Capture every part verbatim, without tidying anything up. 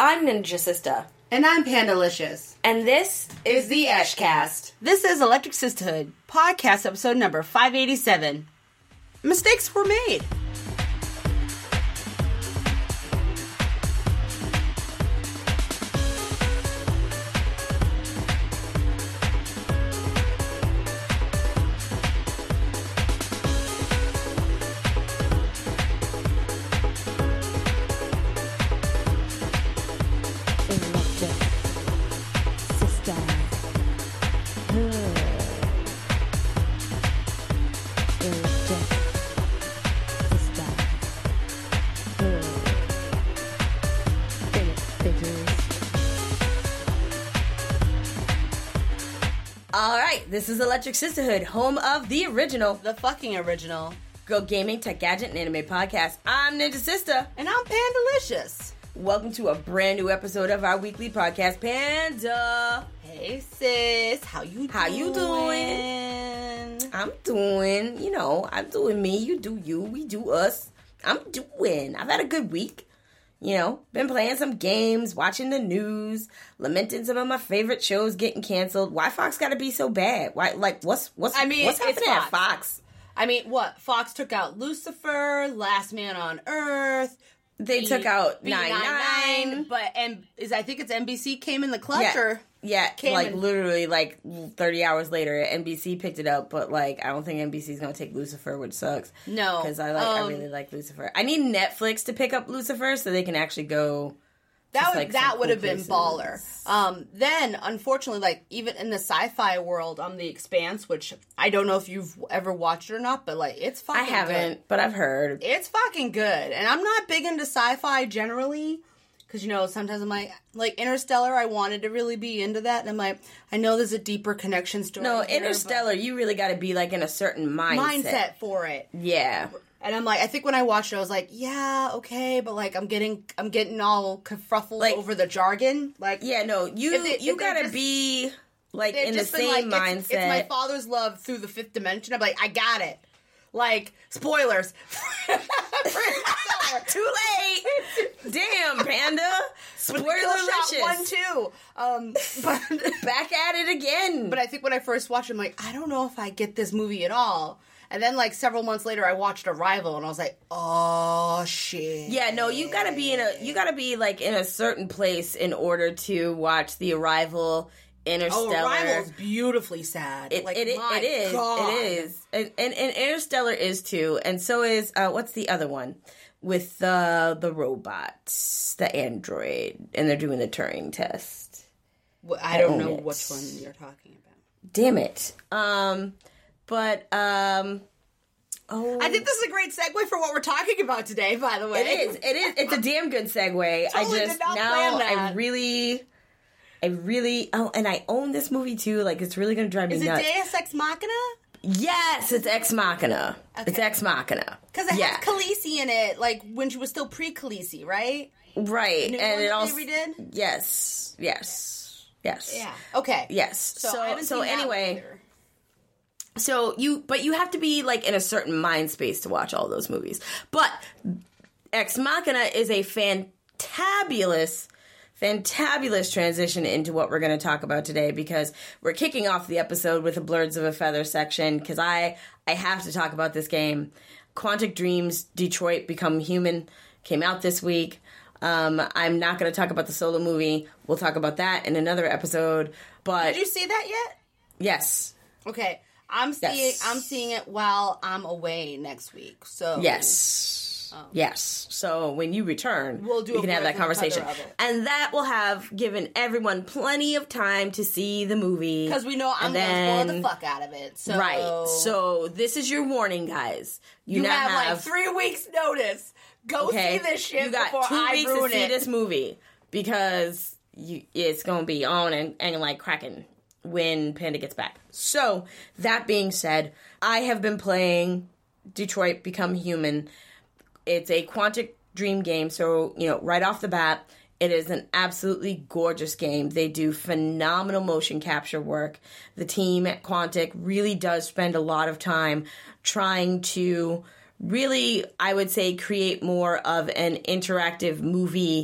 I'm Ninja Sister. And I'm Pandalicious. And this is the Eshcast. This is Electric Sisterhood, podcast episode number five eighty-seven. Mistakes were made. This is Electric Sisterhood, home of the original, the fucking original, Go Gaming, Tech Gadget, and Anime Podcast. I'm Ninja Sister. And I'm Pandalicious. Welcome to a brand new episode of our weekly podcast, Panda. Hey sis, how you doing? How you doing? I'm doing, you know, I'm doing me, you do you, we do us. I'm doing. I've had a good week. You know, been playing some games, watching the news, lamenting some of my favorite shows getting canceled. Why Fox got to be so bad? Why, like, what's what's I mean, what's happening Fox. at Fox? I mean, what? Fox took out Lucifer, Last Man on Earth. They B- took out B nine nine, but and is I think it's N B C came in the clutch, yeah, or yeah, came like in- literally like thirty hours later, N B C picked it up. But like, I don't think N B C's gonna take Lucifer, which sucks. No, because I like um, I really like Lucifer. I need Netflix to pick up Lucifer so they can actually go. That would like that would cool have been places. baller. Um, then, unfortunately, like even in the sci-fi world, on The Expanse, which I don't know if you've ever watched it or not, but like it's fucking. I haven't, good. but I've heard It's fucking good, and I'm not big into sci-fi generally, because you know sometimes I'm like, like Interstellar. I wanted to really be into that, and I'm like, I know there's a deeper connection story. no here, Interstellar. You really got to be like in a certain mindset. mindset for it. Yeah. And I'm like, I think when I watched it, I was like, yeah, okay, but like, I'm getting, I'm getting all kerfuffled Like- over the jargon. Like, Yeah, no, you If they- you if they gotta just- be like they've in the just been same like, mindset. It's, it's my father's love through the fifth dimension. I'm like, I got it. Like, spoilers. Too late. Damn, Panda. Spoiler-licious. one too. Um, but Back at it again. but I think when I first watched it, I'm like, I don't know if I get this movie at all. And then like several months later, I watched Arrival, and I was like, oh shit. Yeah, no, you gotta be in a you gotta be like in a certain place in order to watch The Arrival, Interstellar. Oh, Arrival's beautifully sad. It, like, it, it, my it is. God. It is. And, and, and Interstellar is too. And so is, uh, what's the other one? With the the robot, the android, and they're doing the Turing test. Well, I don't Own know it. which one you're talking about. Damn it. Um, but, um, oh. I think this is a great segue for what we're talking about today, by the way. It is. It is. It's a damn good segue. Totally I did just, not now, plan that. I really, I really, oh, and I own this movie too. Like, it's really going to drive me Is it nuts. Deus Ex Machina? Yes, it's Ex Machina. Okay. It's Ex Machina. Because it yeah. has Khaleesi in it, like, when she was still pre-Khaleesi, right? Right. New And one it that also, they redid? yes, yes, yes. Yeah. Okay. Yes. So, So, I haven't so seen that anyway, one either. so you, but you have to be like in a certain mind space to watch all those movies. But Ex Machina is a fantabulous, fantabulous transition into what we're going to talk about today, because we're kicking off the episode with a Blurs of a Feather section, because I, I have to talk about this game. Quantic Dreams Detroit Become Human came out this week. Um, I'm not going to talk about the solo movie. We'll talk about that in another episode. But Did you see that yet? yes, Okay. I'm seeing Yes. I'm seeing it while I'm away next week. So yes, yes. So when you return, We'll do we a can have that Blurs of a conversation, Feather of it. and that will have given everyone plenty of time to see the movie, because we know I'm And going to then- spoil the fuck out of it. So Right. So this is your warning, guys. You, you now have, have like three weeks notice. Go okay. see this shit You got before two I weeks ruin to see it. this movie, because you, it's going to be on and, and like cracking when Panda gets back. So that being said, I have been playing Detroit Become Human. It's a Quantic Dream game, so you know right off the bat, it is an absolutely gorgeous game. They do phenomenal motion capture work. The team at Quantic really does spend a lot of time trying to really, I would say, create more of an interactive movie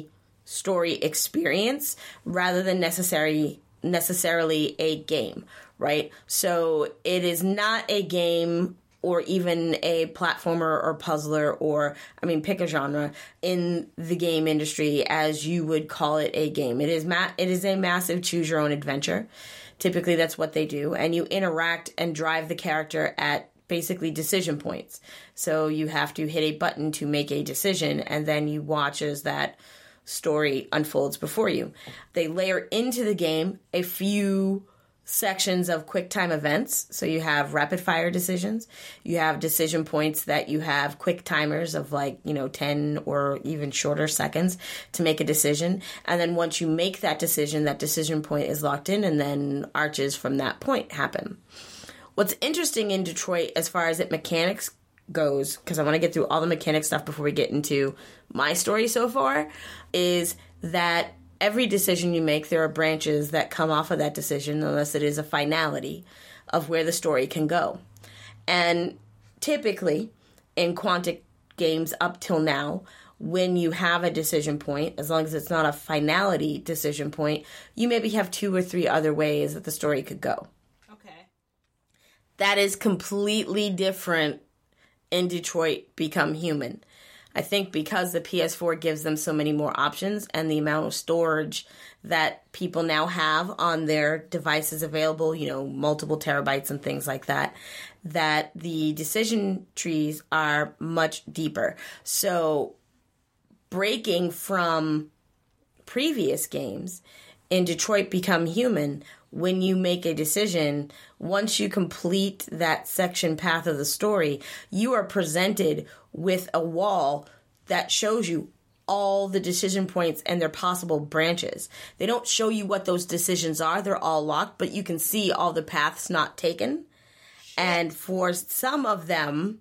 story experience rather than necessary necessarily a game, right? So it is not a game or even a platformer or puzzler or, I mean, pick a genre in the game industry as you would call it a game. It is ma- it is a massive choose-your-own adventure. Typically, that's what they do. And you interact and drive the character at basically decision points. So you have to hit a button to make a decision, and then you watch as that story unfolds before you. They layer into the game a few sections of quick time events. So you have rapid fire decisions. You have decision points that you have quick timers of like, you know, ten or even shorter seconds to make a decision. And then once you make that decision, that decision point is locked in, and then arches from that point happen. What's interesting in Detroit as far as it mechanics goes, because I want to get through all the mechanic stuff before we get into my story so far, is that every decision you make, there are branches that come off of that decision unless it is a finality of where the story can go. And typically, in Quantic games up till now, when you have a decision point, as long as it's not a finality decision point, you maybe have two or three other ways that the story could go. Okay. That is completely different in Detroit Become Human. I think because the P S four gives them so many more options and the amount of storage that people now have on their devices available, you know, multiple terabytes and things like that, that the decision trees are much deeper. So breaking from previous games, in Detroit Become Human, when you make a decision, once you complete that section path of the story, you are presented with a wall that shows you all the decision points and their possible branches. They don't show you what those decisions are. They're all locked, but you can see all the paths not taken. And for some of them,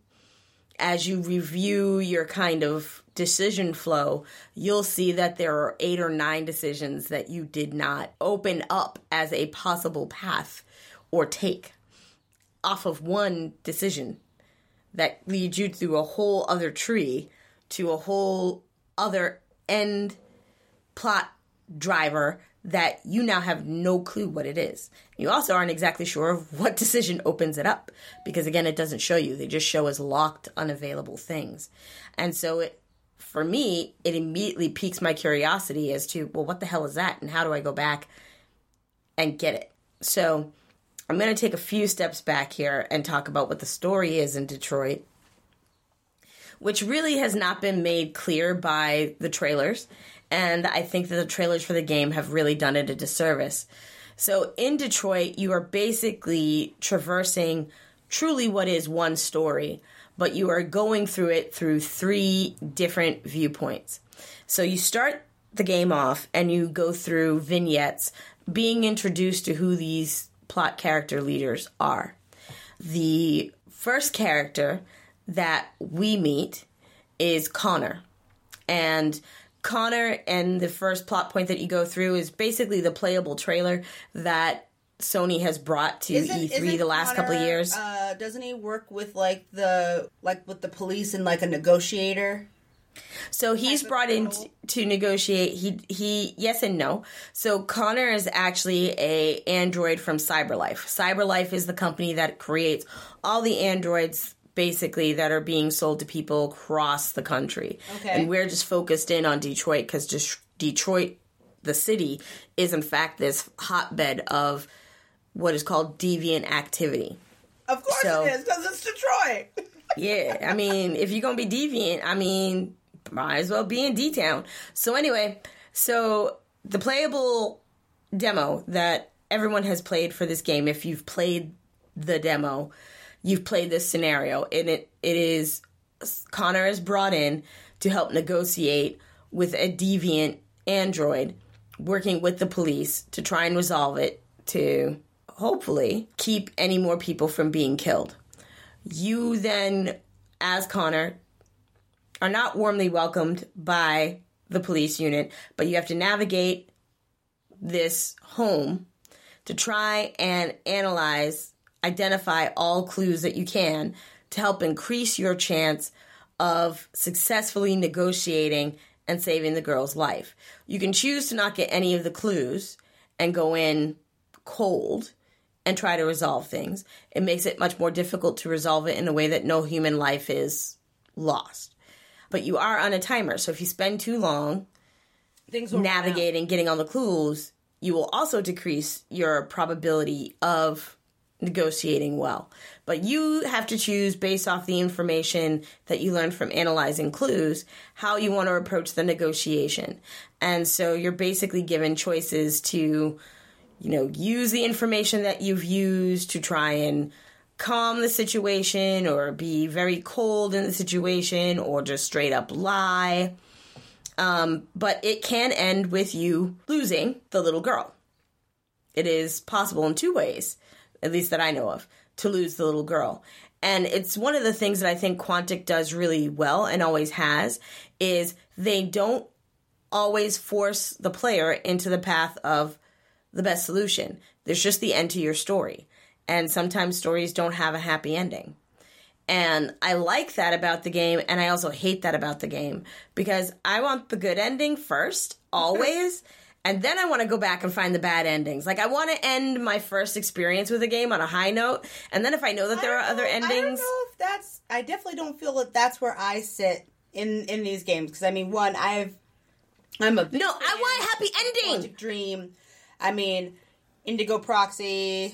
as you review your kind of decision flow, you'll see that there are eight or nine decisions that you did not open up as a possible path or take off of one decision that leads you through a whole other tree to a whole other end plot driver that you now have no clue what it is. You also aren't exactly sure of what decision opens it up because, again, it doesn't show you. They just show as locked, unavailable things. And so it, for me, it immediately piques my curiosity as to, well, what the hell is that? And how do I go back and get it? So I'm going to take a few steps back here and talk about what the story is in Detroit, which really has not been made clear by the trailers. And I think that the trailers for the game have really done it a disservice. So in Detroit, you are basically traversing truly what is one story, but you are going through it through three different viewpoints. So you start the game off and you go through vignettes being introduced to who these plot character leaders are. The first character that we meet is Connor. And Connor and the first plot point that you go through is basically the playable trailer that Sony has brought to isn't, E three isn't the last Connor, couple of years. Uh, doesn't he work with like the like with the police and like a negotiator? So he's brought in t- to negotiate. He he yes and no. So Connor is actually a android from CyberLife. CyberLife is the company that creates all the androids basically that are being sold to people across the country. Okay. And we're just focused in on Detroit because De- Detroit, the city, is in fact this hotbed of what is called deviant activity. Of course So, it is, because it's Detroit. yeah, I mean, if you're going to be deviant, I mean, might as well be in D-Town. So anyway, so the playable demo that everyone has played for this game, if you've played the demo, you've played this scenario, and it, it is Connor is brought in to help negotiate with a deviant android working with the police to try and resolve it to hopefully keep any more people from being killed. You then, as Connor, are not warmly welcomed by the police unit, but you have to navigate this home to try and analyze, identify all clues that you can to help increase your chance of successfully negotiating and saving the girl's life. You can choose to not get any of the clues and go in cold and try to resolve things. It makes it much more difficult to resolve it in a way that no human life is lost. But you are on a timer, so if you spend too long things navigating, getting all the clues, you will also decrease your probability of negotiating well. But you have to choose, based off the information that you learned from analyzing clues, how you want to approach the negotiation. And so you're basically given choices to, you know, use the information that you've used to try and calm the situation, or be very cold in the situation, or just straight up lie. Um, but it can end with you losing the little girl. It is possible in two ways, at least that I know of, to lose the little girl. And it's one of the things that I think Quantic does really well, and always has, is they don't always force the player into the path of the best solution. There's just the end to your story. And sometimes stories don't have a happy ending. And I like that about the game, and I also hate that about the game, because I want the good ending first, always, and then I want to go back and find the bad endings. Like, I want to end my first experience with a game on a high note, and then if I know that there are know, other endings... I don't know if that's... I definitely don't feel that that's where I sit in, in these games, because, I mean, one, I've... I'm a big No, I want a happy ending! Quantic Dream. I mean, Indigo Proxy...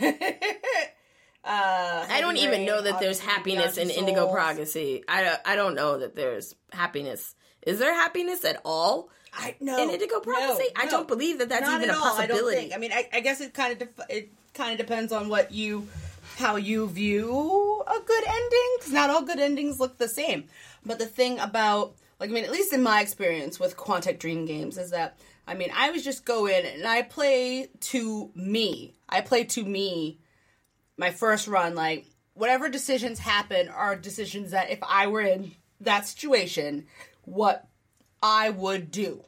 Uh, I don't even know that there's happiness in Indigo Proxy. I don't, I don't know that there's happiness. Is there happiness at all I, no, in Indigo Proxy? No, I no, don't believe that that's not even at a all, possibility. I, don't think. I mean, I, I guess it kind of def- it kind of depends on what you, how you view a good ending, because not all good endings look the same. But the thing about, like, I mean, at least in my experience with Quantic Dream games, is that, I mean, I was just go in and I play to me. I play to me. My first run, like, whatever decisions happen are decisions that if I were in that situation, what I would do.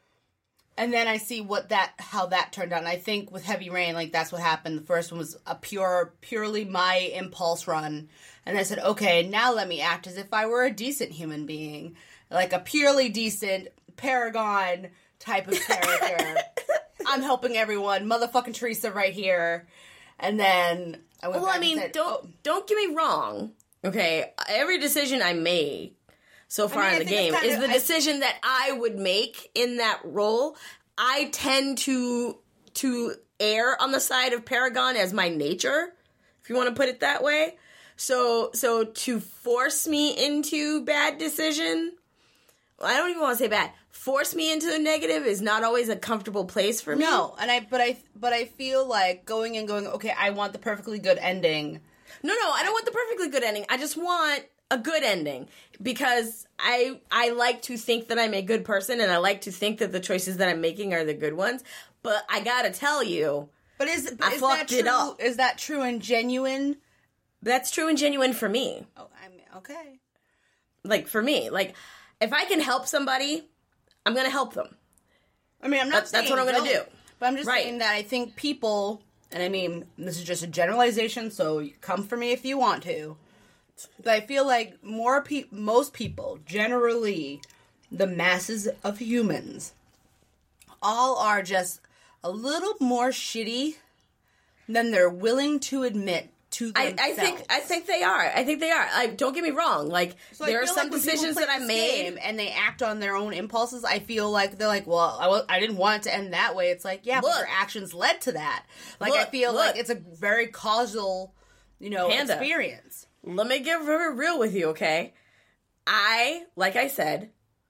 And then I see what that, how that turned out. And I think with Heavy Rain, like, that's what happened. The first one was a pure, purely my impulse run. And I said, okay, now let me act as if I were a decent human being. Like a purely decent Paragon type of character. I'm helping everyone. Motherfucking Teresa right here. And then I went well, back I mean, and said, don't oh. don't get me wrong. Okay, every decision I made so far I mean, in I the think game it's kind is of- the I- decision that I would make in that role. I tend to to err on the side of Paragon as my nature, if you want to put it that way. So so to force me into bad decision, well, I don't even want to say bad. Force me into the negative is not always a comfortable place for me. No, and I but I but I feel like going and going, okay, I want the perfectly good ending. No, no, I don't want the perfectly good ending. I just want a good ending, because I I like to think that I'm a good person, and I like to think that the choices that I'm making are the good ones. But I gotta tell you, But is, but I is fucked that it true? up. Is that true and genuine? that's true and genuine for me. Oh, I mean, okay. Like, for me. Like, if I can help somebody, I'm gonna help them. I mean, I'm not That's- saying that's what I'm gonna don't, do. But I'm just Right. saying that I think people, and I mean, this is just a generalization, so you come for me if you want to. But I feel like more pe- most people, generally, the masses of humans, all are just a little more shitty than they're willing to admit to I, themselves. I think I think they are. I think they are. Like, don't get me wrong. Like, So I there are feel some like when people decisions play that I this made. game and they act on their own impulses, I feel like they're like, well, I, w- I didn't want it to end that way. It's like, yeah, Look. but your actions led to that. Like, I Look, feel look. like it's a very causal, you know, Panda. experience. Let me get very real with you, okay? I, like I said,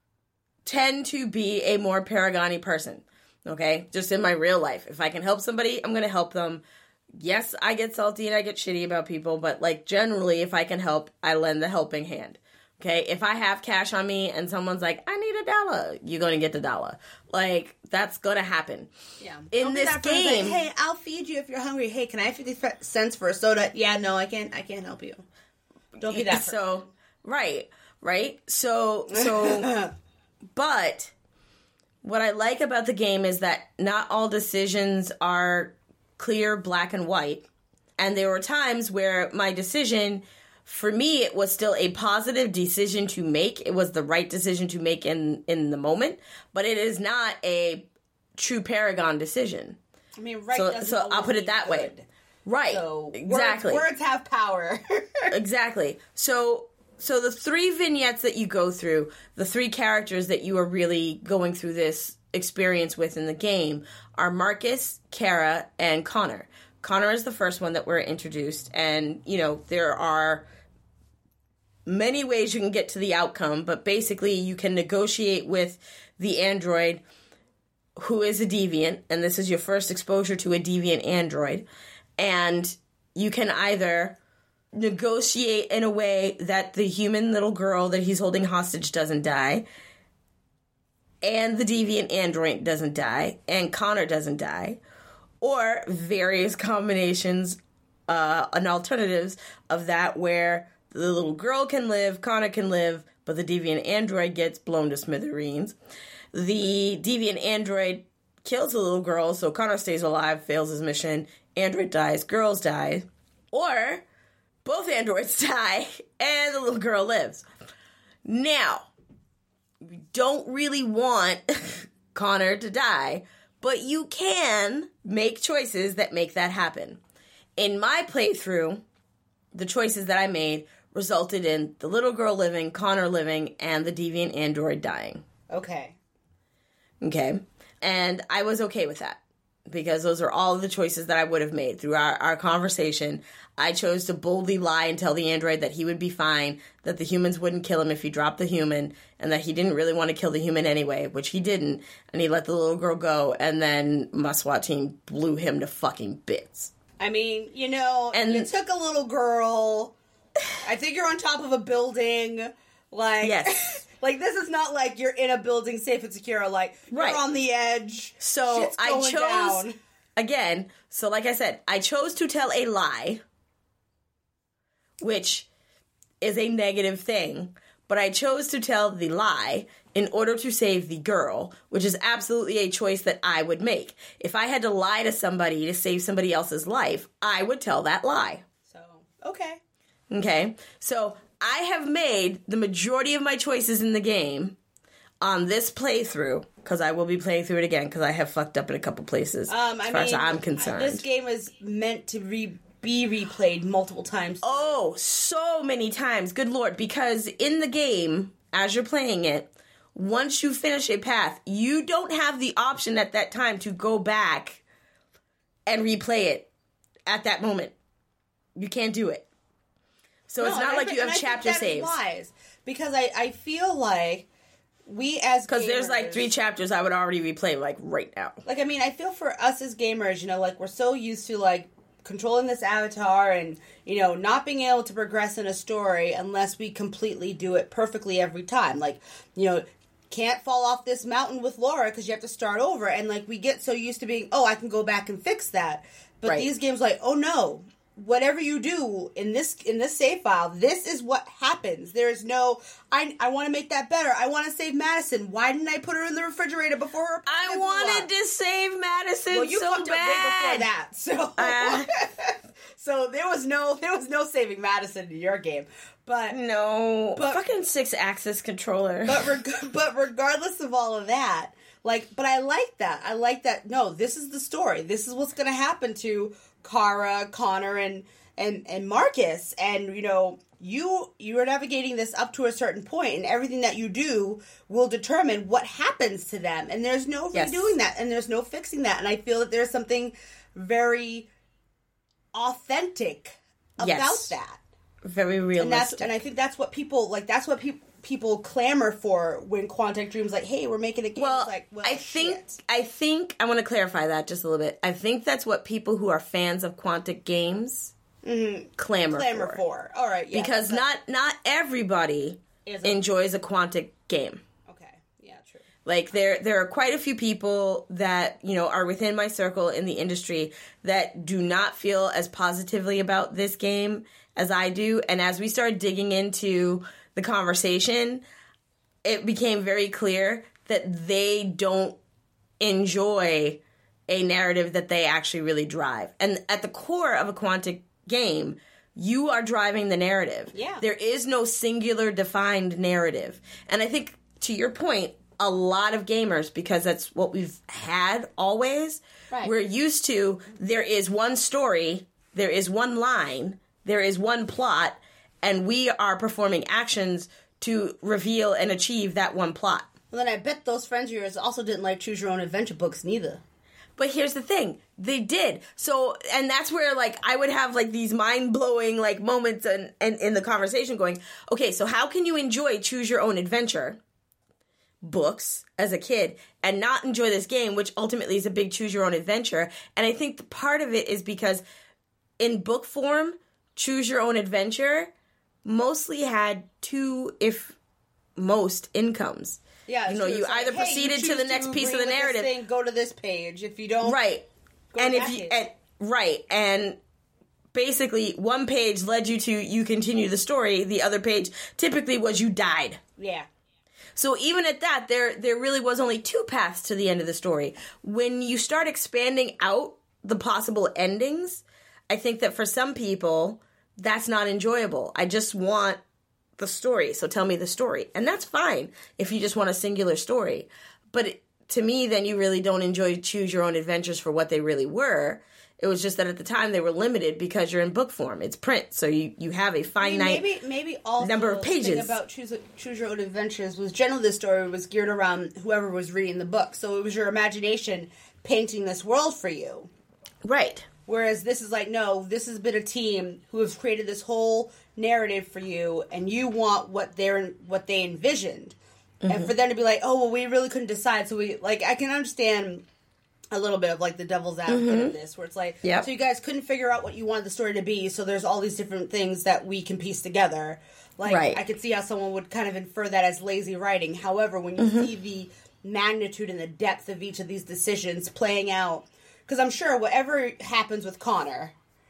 tend to be a more Paragon-y person, okay? Just in my real life. If I can help somebody, I'm going to help them. Yes, I get salty and I get shitty about people, but, like, generally, if I can help, I lend the helping hand, okay? If I have cash on me and someone's like, I need a dollar, you're going to get the dollar. Like, that's going to happen. Yeah. In Don't be this that person who's game... like, hey, I'll feed you if you're hungry. Hey, can I have fifty cents for a soda? Yeah, no, I can't. I can't help you. Don't be that person. So, right, right. So, so, but what I like about the game is that not all decisions are clear, black and white. And there were times where my decision for me, it was still a positive decision to make. It was the right decision to make in, in the moment, but it is not a true Paragon decision. I mean, right So, doesn't so I'll always put it mean that good. way. Right. So exactly. Words, words have power. Exactly. So, so the three vignettes that you go through, the three characters that you are really going through this experience with in the game are Marcus, Kara, and Connor. Connor is the first one that we're introduced, and, you know, there are many ways you can get to the outcome, but basically you can negotiate with the android who is a deviant, and this is your first exposure to a deviant android, and you can either negotiate in a way that the human little girl that he's holding hostage doesn't die, and the deviant android doesn't die, and Connor doesn't die, or various combinations uh, and alternatives of that where the little girl can live, Connor can live, but the deviant android gets blown to smithereens. The deviant android kills the little girl, so Connor stays alive, fails his mission, android dies, girls die. Or both androids die, and the little girl lives. Now, we don't really want Connor to die, but you can make choices that make that happen. In my playthrough, the choices that I made resulted in the little girl living, Connor living, and the deviant android dying. Okay. Okay? And I was okay with that, because those are all of the choices that I would have made through our, our conversation. I chose to boldly lie and tell the android that he would be fine, that the humans wouldn't kill him if he dropped the human, and that he didn't really want to kill the human anyway, which he didn't, and he let the little girl go, and then my SWAT team blew him to fucking bits. I mean, you know, And- you took a little girl. I think you're on top of a building. Like, Yes. like this is not like you're in a building safe and secure. Like, Right. you're on the edge. So Shit's I going chose, down. again, so like I said, I chose to tell a lie, which is a negative thing, but I chose to tell the lie in order to save the girl, which is absolutely a choice that I would make. If I had to lie to somebody to save somebody else's life, I would tell that lie. So, okay. Okay? So I have made the majority of my choices in the game on this playthrough, because I will be playing through it again, because I have fucked up in a couple places, Um, I as far mean, as I'm concerned. this game is meant to re- be replayed multiple times. Oh, so many times. Good Lord. Because in the game, as you're playing it, once you finish a path, you don't have the option at that time to go back and replay it at that moment. You can't do it. So No, it's and not I like thi- you have and I think chapter that is saves. wise, because I, I feel like we as Because there's like gamers- three chapters I would already replay, like, right now. Like, I mean, I feel for us as gamers, you know, like, we're so used to, like, controlling this avatar and, you know, not being able to progress in a story unless we completely do it perfectly every time. Like, you know, can't fall off this mountain with Laura because you have to start over. And, like, we get so used to being, oh, I can go back and fix that. But Right. these games, like, oh, no. Whatever you do in this in this save file, this is what happens. There is no, I I want to make that better. I want to save Madison. Why didn't I put her in the refrigerator before her? I pockets blew wanted up? to save Madison Well, you so fucked up way before bad. that, so Uh. so there was no there was no saving Madison in your game, but No. But- Fucking six-axis controller. but reg- but regardless of all of that, like, but I like that. I like that. No, this is the story. This is what's going to happen to Kara, Connor, and and and Marcus, and you know. You you are navigating this up to a certain point, and everything that you do will determine what happens to them. And there's no Yes. redoing that, and there's no fixing that. And I feel that there's something very authentic about Yes. that. Very And that's realistic. and I think that's what people like. That's what people people clamor for when Quantic Dream's like, "Hey, we're making a game." Well, It's like, well, I think shit. I think I want to clarify that just a little bit. I think that's what people who are fans of Quantic games clamor, clamor for. for. All right, yeah, Because that's- not not everybody Is a- enjoys a Quantic game. okay, yeah, true. Like there there are quite a few people that, you know, are within my circle in the industry that do not feel as positively about this game as I do. And as we started digging into the conversation, it became very clear that they don't enjoy a narrative that they actually really drive. And at the core of a Quantic game, You are driving the narrative. Yeah. There is no singular defined narrative. And I think, to your point, a lot of gamers, because that's what we've had always, right. we're used to, there is one story, there is one line, there is one plot, and we are performing actions to reveal and achieve that one plot. Well, then I bet those friends of yours also didn't like Choose Your Own Adventure books neither. But here's the thing, they did. So, and that's where, like, I would have, like, these mind-blowing, like, moments and in, in, in the conversation going, okay, so how can you enjoy Choose Your Own Adventure books as a kid and not enjoy this game, which ultimately is a big Choose Your Own Adventure? And I think the part of it is because in book form, Choose Your Own Adventure mostly had two, if most, incomes. Yeah, you know, you like, either hey, proceeded you to the next piece of the narrative. Thing, go to this page. If you don't, right, go and to if that you page. and right, and basically one page led you to you continue the story. The other page typically was you died. Yeah. So even at that, there there really was only two paths to the end of the story. When you start expanding out the possible endings, I think that for some people that's not enjoyable. I just want the story, so tell me the story. And that's fine if you just want a singular story. But it, to me, then you really don't enjoy Choose Your Own Adventures for what they really were. It was just that at the time they were limited because you're in book form. It's print, so you, you have a finite I mean, maybe maybe also number of pages. The thing about Choose Choose Your Own Adventures was generally the story was geared around whoever was reading the book. So it was your imagination painting this world for you. Right. Whereas this is like, no, this has been a team who has created this whole narrative for you, and you want what they're what they envisioned, mm-hmm. and for them to be like, oh, well, we really couldn't decide, so we like, I can understand a little bit of like the devil's advocate mm-hmm. of this, where it's like, yep. so you guys couldn't figure out what you wanted the story to be, so there's all these different things that we can piece together. Like, right. I could see how someone would kind of infer that as lazy writing. However, when you mm-hmm. see the magnitude and the depth of each of these decisions playing out. Because I'm sure whatever happens with Connor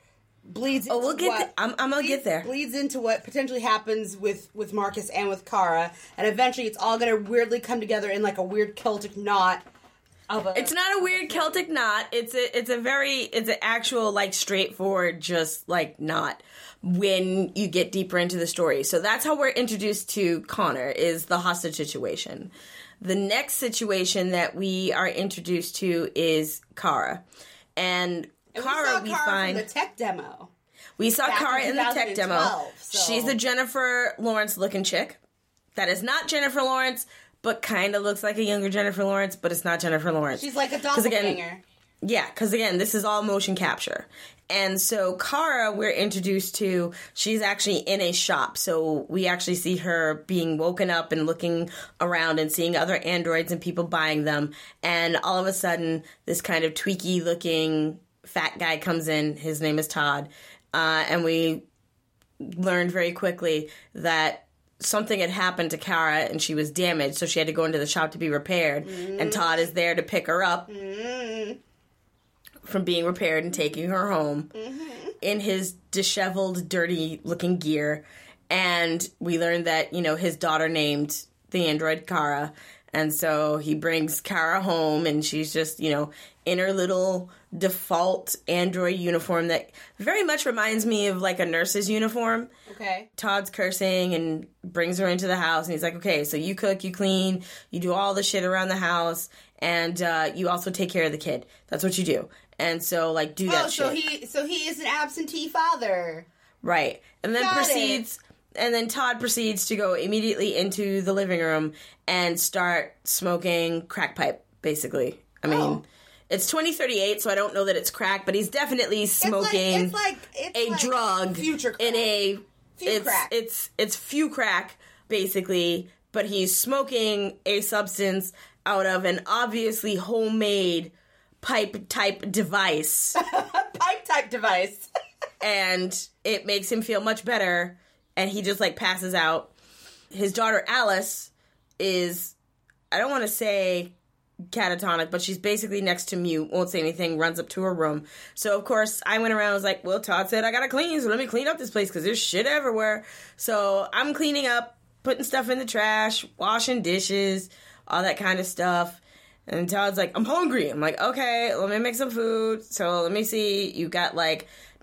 bleeds into oh, we'll get what... th- I'm, I'm gonna bleeds, get there. Bleeds into what potentially happens with, with Marcus and with Kara. And eventually it's all going to weirdly come together in like a weird Celtic knot. Of a, it's not a weird Celtic knot. It's a, it's a very... It's an actual, like, straightforward, just, like, knot when you get deeper into the story. So that's how we're introduced to Connor, is the hostage situation. The next situation that we are introduced to is Kara. And, and Kara, we, we Kara find... from the tech demo. We saw Back Kara in, in the tech demo. So. She's the Jennifer Lawrence-looking chick. That is not Jennifer Lawrence, but kind of looks like a younger Jennifer Lawrence, but it's not Jennifer Lawrence. She's like a doppelganger. Again, yeah, because again, this is all motion capture. And so Kara, we're introduced to, she's actually in a shop. So we actually see her being woken up and looking around and seeing other androids and people buying them. And all of a sudden, this kind of tweaky looking fat guy comes in. His name is Todd. Uh, and we learned very quickly that something had happened to Kara and she was damaged. So she had to go into the shop to be repaired. Mm. And Todd is there to pick her up. Mm. From being repaired and taking her home mm-hmm. in his disheveled, dirty-looking gear. And we learned that, you know, his daughter named the android Kara. And so he brings Kara home, and she's just, you know, in her little default android uniform that very much reminds me of, like, a nurse's uniform. Okay. Todd's cursing and brings her into the house, and he's like, okay, so you cook, you clean, you do all the shit around the house, and uh, you also take care of the kid. That's what you do. And so, like, do that oh, so shit. he so he is an absentee father. Right. And then Got proceeds... It. And then Todd proceeds to go immediately into the living room and start smoking crack pipe, basically. I mean, oh. it's twenty thirty-eight, so I don't know that it's crack, but he's definitely smoking it's like, it's like, it's a like drug future crack. in a... Few it's, crack. It's, it's few crack, basically, but he's smoking a substance out of an obviously homemade pipe-type device. Pipe-type device. And it makes him feel much better. And he just, like, passes out. His daughter, Alice, is, I don't want to say catatonic, but she's basically next to mute, won't say anything, runs up to her room. So, of course, I went around and was like, well, Todd said I gotta clean, so let me clean up this place, because there's shit everywhere. So, I'm cleaning up, putting stuff in the trash, washing dishes, all that kind of stuff. And Todd's like, I'm hungry. I'm like, okay, let me make some food. So, let me see. You got, like,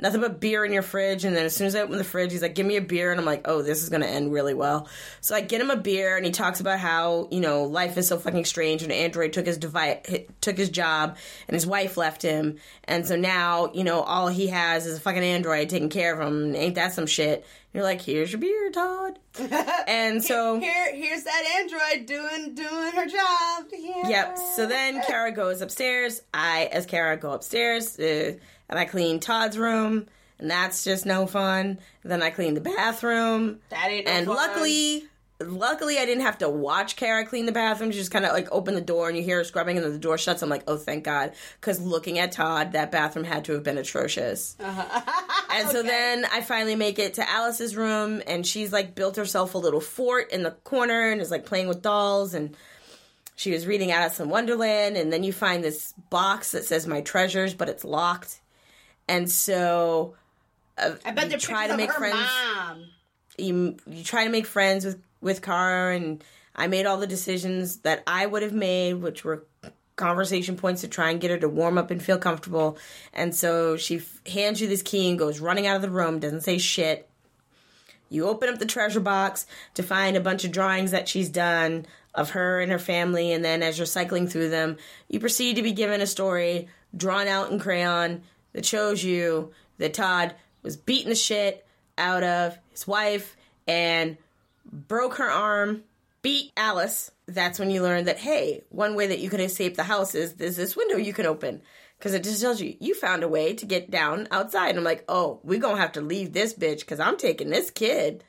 nothing but beer in your fridge. And then as soon as I open the fridge, he's like, give me a beer. And I'm like, oh, this is going to end really well. So I get him a beer, and he talks about how, you know, life is so fucking strange, and Android took his device, took his job, and his wife left him. And so now, you know, all he has is a fucking Android taking care of him. Ain't that some shit? And you're like, here's your beer, Todd. And so here, here's that Android doing doing her job. Yeah. Yep. So then Kara goes upstairs. I, as Kara, go upstairs, uh, and I clean Todd's room, and that's just no fun. Then I clean the bathroom. That ain't no and fun. luckily, luckily I didn't have to watch Kara clean the bathroom. She just kind of like open the door, and you hear her scrubbing, and then the door shuts. I'm like, oh, thank God, because looking at Todd, that bathroom had to have been atrocious. Uh-huh. And so okay. then I finally make it to Alice's room, and she's like built herself a little fort in the corner, and is like playing with dolls, and she was reading Alice in Wonderland. And then you find this box that says "My Treasures," but it's locked. And so uh, I bet you try to make friends. Mom. You you try to make friends with with Kara, and I made all the decisions that I would have made, which were conversation points to try and get her to warm up and feel comfortable. And so she f- hands you this key and goes running out of the room, doesn't say shit. You open up the treasure box to find a bunch of drawings that she's done of her and her family, and then as you're cycling through them, you proceed to be given a story drawn out in crayon that shows you that Todd was beating the shit out of his wife and broke her arm, beat Alice. That's when you learn that, hey, one way that you can escape the house is there's this window you can open. Because it just tells you, you found a way to get down outside. And I'm like, oh, we're going to have to leave this bitch because I'm taking this kid.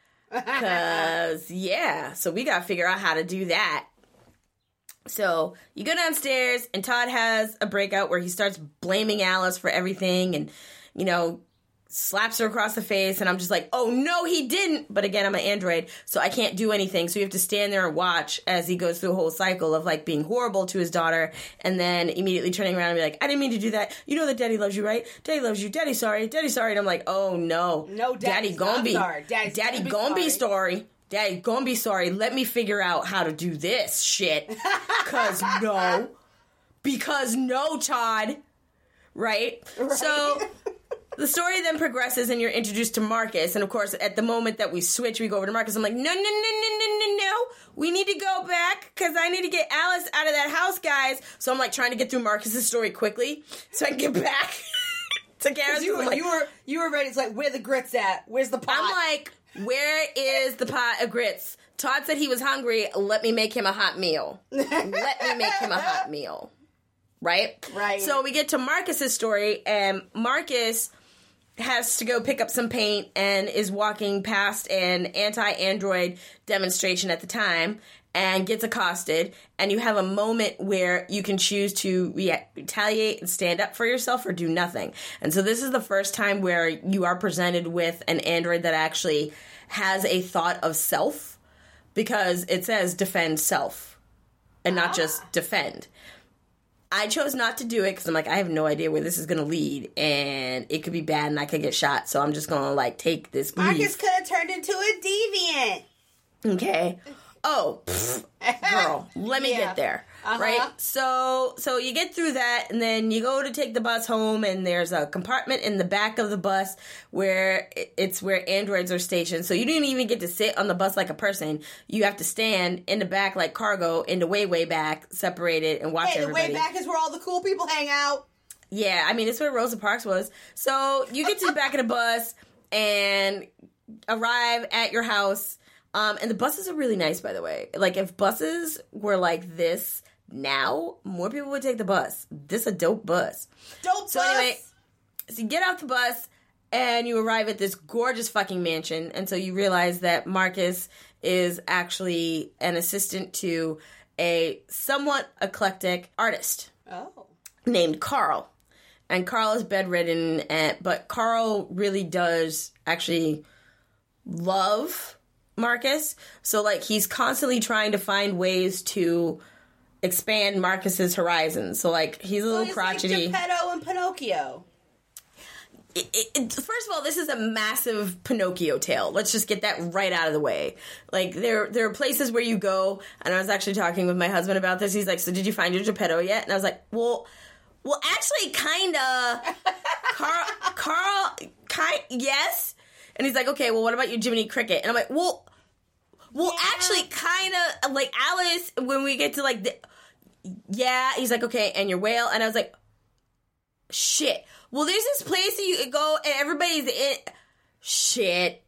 Because, yeah, so we got to figure out how to do that. So you go downstairs, and Todd has a breakout where he starts blaming Alice for everything and, you know, slaps her across the face. And I'm just like, oh, no, he didn't. But again, I'm an android, so I can't do anything. So you have to stand there and watch as he goes through a whole cycle of, like, being horrible to his daughter and then immediately turning around and be like, I didn't mean to do that. You know that Daddy loves you, right? Daddy loves you. Daddy sorry. Daddy sorry. And I'm like, oh, no. No, Daddy gonna be sorry. Daddy, Daddy gonna be sorry. Daddy gonna be sorry. Let me figure out how to do this shit. Because no. Because no, Todd. Right? right? So the story then progresses, and you're introduced to Marcus. And of course, at the moment that we switch, we go over to Marcus. I'm like, no, no, no, no, no, no, no. We need to go back because I need to get Alice out of that house, guys. So I'm like trying to get through Marcus's story quickly so I can get back to Kara's. You were, like, you were, you were ready. It's like, where the grits at? Where's the pot? I'm like, where is the pot of grits? Todd said he was hungry. Let me make him a hot meal. Let me make him a hot meal. Right? Right. So we get to Marcus's story, and Marcus has to go pick up some paint and is walking past an anti-android demonstration at the time and gets accosted, and you have a moment where you can choose to re- retaliate and stand up for yourself or do nothing. And so this is the first time where you are presented with an android that actually has a thought of self, because it says defend self and not ah. just defend. I chose not to do it because I'm like, I have no idea where this is going to lead, and it could be bad and I could get shot, so I'm just going to, like, take this lead. Marcus could have turned into a deviant. Okay. Oh, pfft, girl, let me yeah. get there. Uh-huh. Right? So so you get through that, and then you go to take the bus home, and there's a compartment in the back of the bus where it's where androids are stationed. So you didn't even get to sit on the bus like a person. You have to stand in the back like cargo, in the way, way back, separated, and watch hey, everybody. The way back is where all the cool people hang out. Yeah, I mean, it's where Rosa Parks was. So you get to the back of the bus and arrive at your house. Um, and the buses are really nice, by the way. Like, if buses were like this now, more people would take the bus. This is a dope bus. Dope so bus! So anyway, so you get off the bus, and you arrive at this gorgeous fucking mansion. And so you realize that Marcus is actually an assistant to a somewhat eclectic artist. Oh. Named Carl. And Carl is bedridden, and, but Carl really does actually love Marcus. So, like, he's constantly trying to find ways to expand Marcus's horizons. So, like, he's a little so he's crotchety. Like Geppetto and Pinocchio. It, it, it, first of all, this is a massive Pinocchio tale. Let's just get that right out of the way. Like, there there are places where you go, and I was actually talking with my husband about this. He's like, so did you find your Geppetto yet? And I was like, well... Well, actually, kind of, Carl, Carl, kind, yes. And he's like, okay, well, what about you, Jiminy Cricket? And I'm like, well, well, yeah. actually, kind of, like, Alice, when we get to, like, the, yeah, he's like, okay, and your whale. And I was like, shit. Well, there's this place that you can go, and everybody's in, shit.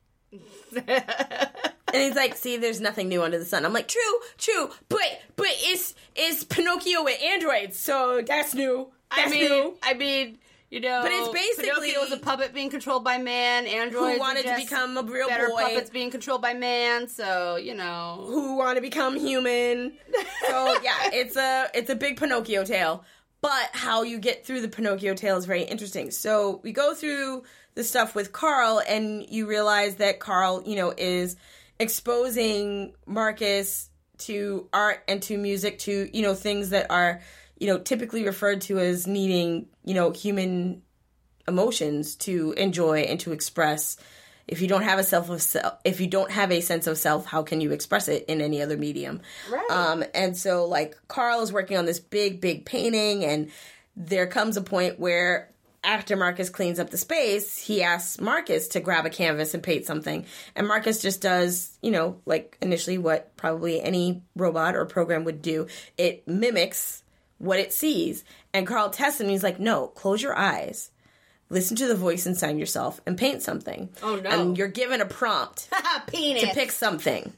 And he's like, see, there's nothing new under the sun. I'm like, true, true, but, but it's, it's Pinocchio with androids, so that's new. That's I mean, new. I mean, you know, but it's basically Pinocchio was a puppet being controlled by man. Androids who wanted to become a real better boy. Puppets being controlled by man. So you know, who want to become human. So yeah, it's a it's a big Pinocchio tale. But how you get through the Pinocchio tale is very interesting. So we go through the stuff with Carl, and you realize that Carl, you know, is exposing Marcus to art and to music, to, you know, things that are, you know, typically referred to as needing, you know, human emotions to enjoy and to express. If you don't have a self of self, if you don't have a sense of self, how can you express it in any other medium? Right. Um, and so, like, Carl is working on this big, big painting, and there comes a point where after Marcus cleans up the space, he asks Marcus to grab a canvas and paint something. And Marcus just does, you know, like, initially what probably any robot or program would do. It mimics what it sees. And Carl tests him, and he's like, no, close your eyes. Listen to the voice inside yourself and paint something. Oh, no. And you're given a prompt paint to it. pick something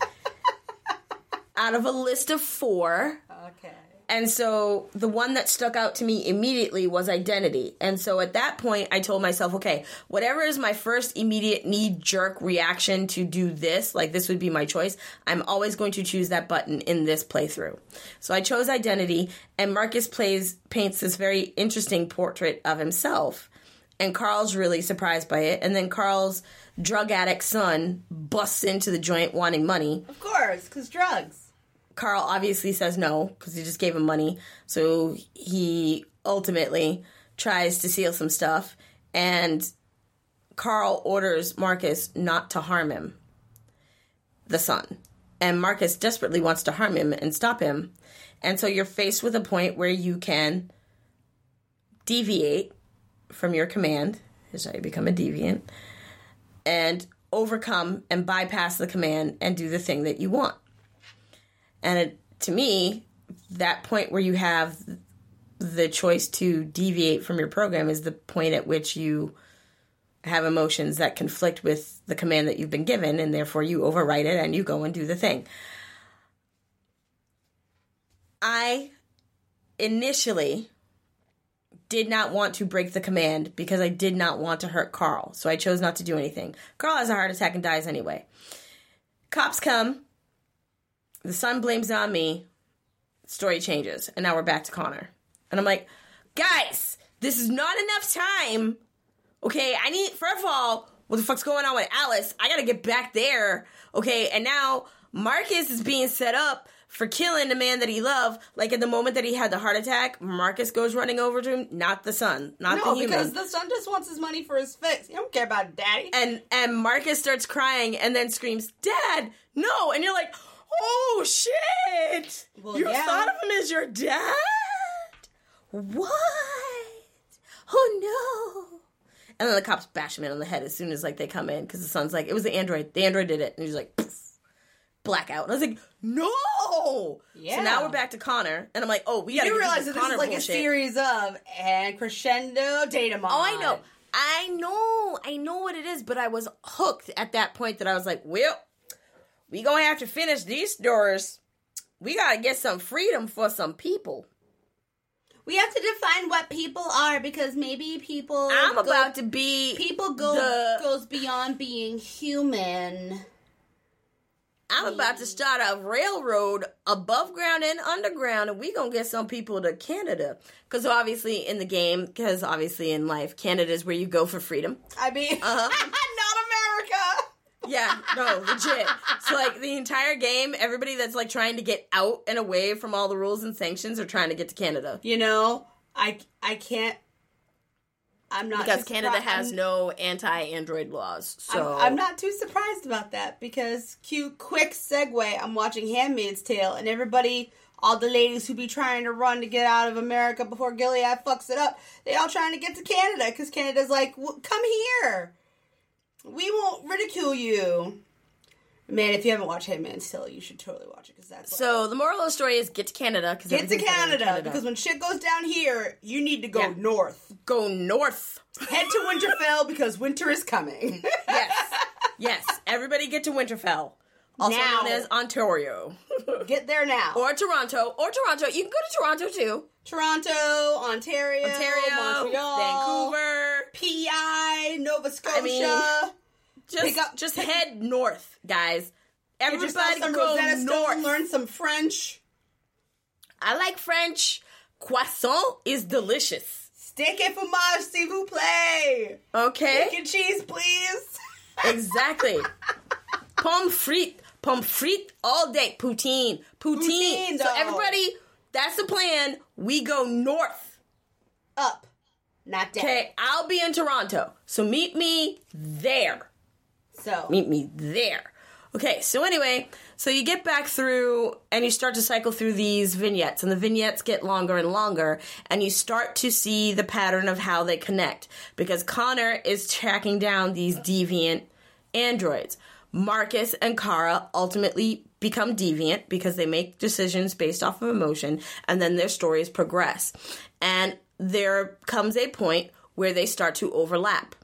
out of a list of four. Okay. And so the one that stuck out to me immediately was identity. And so at that point, I told myself, okay, whatever is my first immediate knee-jerk reaction to do this, like this would be my choice, I'm always going to choose that button in this playthrough. So I chose identity, and Marcus plays paints this very interesting portrait of himself. And Carl's really surprised by it. And then Carl's drug addict son busts into the joint wanting money. Of course, because drugs. Carl obviously says no, because he just gave him money. So he ultimately tries to steal some stuff. And Carl orders Marcus not to harm him, the son. And Marcus desperately wants to harm him and stop him. And so you're faced with a point where you can deviate from your command, is how you become a deviant, and overcome and bypass the command and do the thing that you want. And it, to me, that point where you have the choice to deviate from your program is the point at which you have emotions that conflict with the command that you've been given, and therefore you overwrite it and you go and do the thing. I initially did not want to break the command because I did not want to hurt Carl. So I chose not to do anything. Carl has a heart attack and dies anyway. Cops come. The son blames it on me. Story changes. And now we're back to Connor. And I'm like, guys, this is not enough time. Okay, I need, first of all, what the fuck's going on with Alice? I gotta get back there. Okay, and now Marcus is being set up for killing the man that he loved. Like, at the moment that he had the heart attack, Marcus goes running over to him, not the son, not no, the human. because the son just wants his money for his fix. He don't care about daddy. And and Marcus starts crying and then screams, Dad, no! And you're like, oh, shit! Well, you yeah. thought of him as your dad? What? Oh, no! And then the cops bash him in on the head as soon as, like, they come in, because the son's like, it was the android. The android did it. And he's like, poof. Blackout. And I was like, no! Yeah. So now we're back to Connor. And I'm like, oh, we gotta You get realize this that this is like bullshit. a series of and crescendo data mod. Oh, I know. I know. I know what it is, but I was hooked at that point that I was like, well, we gonna have to finish these stories. We gotta get some freedom for some people. We have to define what people are, because maybe people I'm go, about to be people go the, goes beyond being human. I'm about to start a railroad above ground and underground, and we gonna get some people to Canada. Because obviously in the game, because obviously in life, Canada is where you go for freedom. I mean, uh-huh. not America. Yeah, no, legit. So, like, the entire game, everybody that's, like, trying to get out and away from all the rules and sanctions are trying to get to Canada. You know, I, I can't, I'm not... Because Canada surpri- has I'm, no anti-android laws, so... I'm, I'm not too surprised about that, because, cute, quick segue, I'm watching Handmaid's Tale, and everybody all the ladies who be trying to run to get out of America before Gilead fucks it up, they all trying to get to Canada because Canada's like, well, come here. We won't ridicule you. Man, if you haven't watched Hitman still, you should totally watch it because that's so like, the moral of the story is get to Canada. Cause get to Canada, Canada because when shit goes down here, you need to go yeah. north. Go north. Head to Winterfell because winter is coming. Yes, yes. Everybody get to Winterfell, also now. known as Ontario. Get there now, or Toronto, or Toronto. You can go to Toronto too. Toronto, Ontario, Ontario, Montreal, Vancouver, P I, Nova Scotia. I mean, Just, up, just head north, guys. Everybody some go Rosetta north. Stone, learn some French. I like French. Croissant is delicious. Steak et fromage, s'il vous plaît. Okay. Steak and cheese, please. Exactly. Pomme frite. Pomme frite all day. Poutine. Poutine. Poutine, so though. everybody, that's the plan. We go north. Up. Not down. Okay, I'll be in Toronto. So meet me there. So. Meet me there. Okay, so anyway, so you get back through and you start to cycle through these vignettes, and the vignettes get longer and longer, and you start to see the pattern of how they connect, because Connor is tracking down these deviant androids. Marcus and Kara ultimately become deviant because they make decisions based off of emotion, and then their stories progress. And there comes a point where they start to overlap.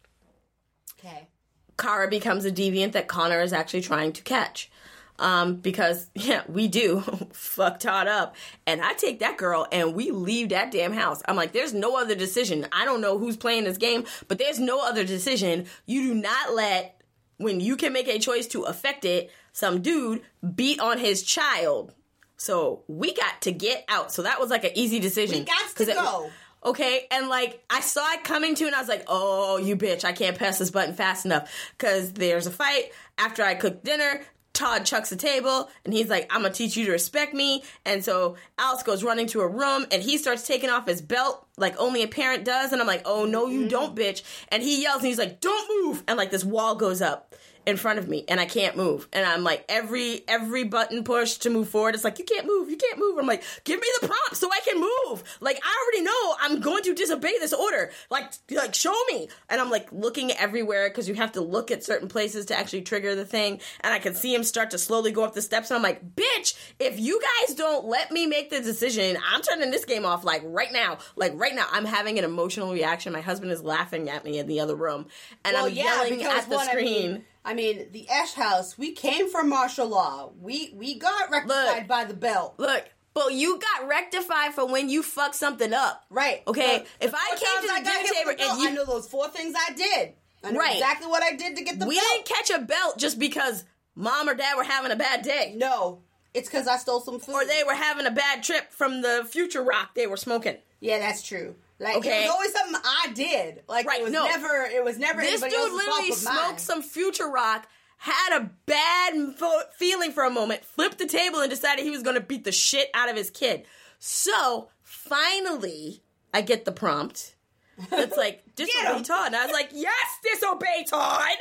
Okay. Kara becomes a deviant that Connor is actually trying to catch. Um, because, yeah, we do fuck Todd up. And I take that girl and we leave that damn house. I'm like, there's no other decision. I don't know who's playing this game, but there's no other decision. You do not let, when you can make a choice to affect it, some dude beat on his child. So we got to get out. So that was like an easy decision. We got to go. It, Okay, and like, I saw it coming to, and I was like, oh, you bitch, I can't press this button fast enough, because there's a fight. After I cook dinner, Todd chucks the table, and he's like, I'm gonna teach you to respect me, and so Alice goes running to a room, and he starts taking off his belt, like only a parent does, and I'm like, oh, no, you don't, bitch, and he yells, and he's like, don't move, and like, this wall goes up in front of me, and I can't move, and I'm like, every every button push to move forward, it's like, you can't move, you can't move. I'm like, give me the prompt so I can move. Like, I already know I'm going to disobey this order. Like, like show me. And I'm like looking everywhere because you have to look at certain places to actually trigger the thing, and I can see him start to slowly go up the steps, and I'm like, bitch, if you guys don't let me make the decision, I'm turning this game off, like, right now. Like, right now, I'm having an emotional reaction. My husband is laughing at me in the other room, and well, I'm yeah, yelling at the one, screen. I mean, I mean, the Esch House, we came from martial law. We we got rectified look, by the belt. Look, but you got rectified for when you fucked something up. Right. Okay? Look, if I came to the dinner table and you... I know those four things I did. I know right. exactly what I did to get the we belt. We didn't catch a belt just because mom or dad were having a bad day. No. It's because I stole some food. Or they were having a bad trip from the future rock they were smoking. Yeah, that's true. Like, okay. It was always something I did. Like, right, it was no. never, it was never this anybody else's fault but mine. This dude literally smoked some future rock, had a bad fo- feeling for a moment, flipped the table, and decided he was going to beat the shit out of his kid. So, finally, I get the prompt. It's like, disobey Todd. And I was like, yes, disobey Todd!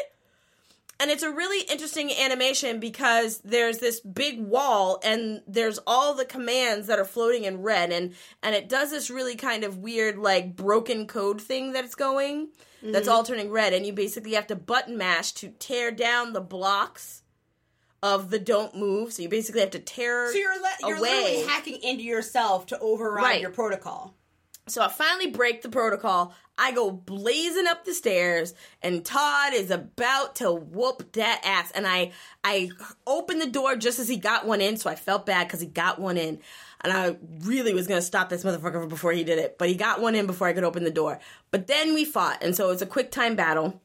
And it's a really interesting animation because there's this big wall and there's all the commands that are floating in red, and, and it does this really kind of weird, like, broken code thing that's going, mm-hmm. that's all turning red, and you basically have to button mash to tear down the blocks of the don't move, so you basically have to tear So you're, le- you're away. literally hacking into yourself to override right. your protocol. So I finally break the protocol. I go blazing up the stairs, and Todd is about to whoop that ass. And I I opened the door just as he got one in, so I felt bad because he got one in. And I really was going to stop this motherfucker before he did it. But he got one in before I could open the door. But then we fought, and so it's a quick time battle.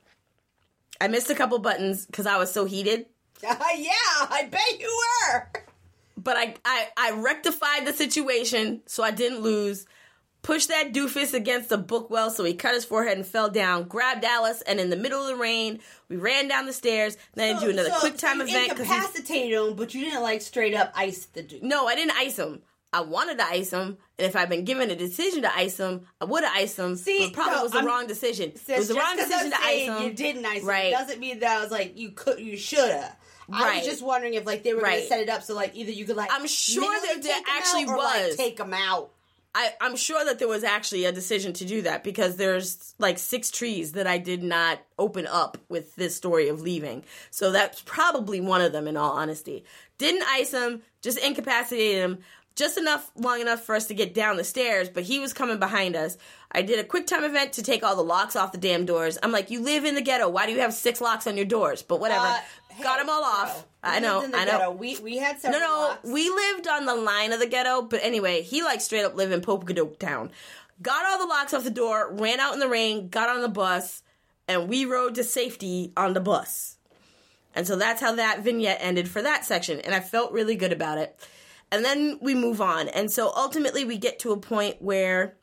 I missed a couple buttons because I was so heated. Uh, yeah, I bet you were. But I, I, I rectified the situation, so I didn't lose. Pushed that doofus against the book well, so he cut his forehead and fell down. Grabbed Alice, and in the middle of the rain, we ran down the stairs. Then so, I do another so, quick time so event. Incapacitated him, but you didn't like straight up ice the dude. No, I didn't ice him. I wanted to ice him, and if I'd been given a decision to ice him, I would have iced him. See, but it probably no, was the I'm, wrong decision. It was the wrong decision to ice him. You didn't ice him. Right. It doesn't mean that I was like you could, you shoulda. I Right. was just wondering if, like, they were going Right. to set it up so, like, either you could, like, I'm sure mentally that there take 'em actually out or, was. like, take them out. I, I'm sure that there was actually a decision to do that because there's like six trees that I did not open up with this story of leaving. So that's probably one of them in all honesty. Didn't ice him, just incapacitated him just enough, long enough for us to get down the stairs, but he was coming behind us. I did a quick time event to take all the locks off the damn doors. I'm like, you live in the ghetto. Why do you have six locks on your doors? But whatever. Uh, hey, Got them all off. bro, I we know, lived in the I know. ghetto. We, we had No, several no, locks. we lived on the line of the ghetto, but anyway, he like straight up lived in Popadoke Town. Got all the locks off the door, ran out in the rain, got on the bus, and we rode to safety on the bus. And so that's how that vignette ended for that section, and I felt really good about it. And then we move on, and so ultimately we get to a point where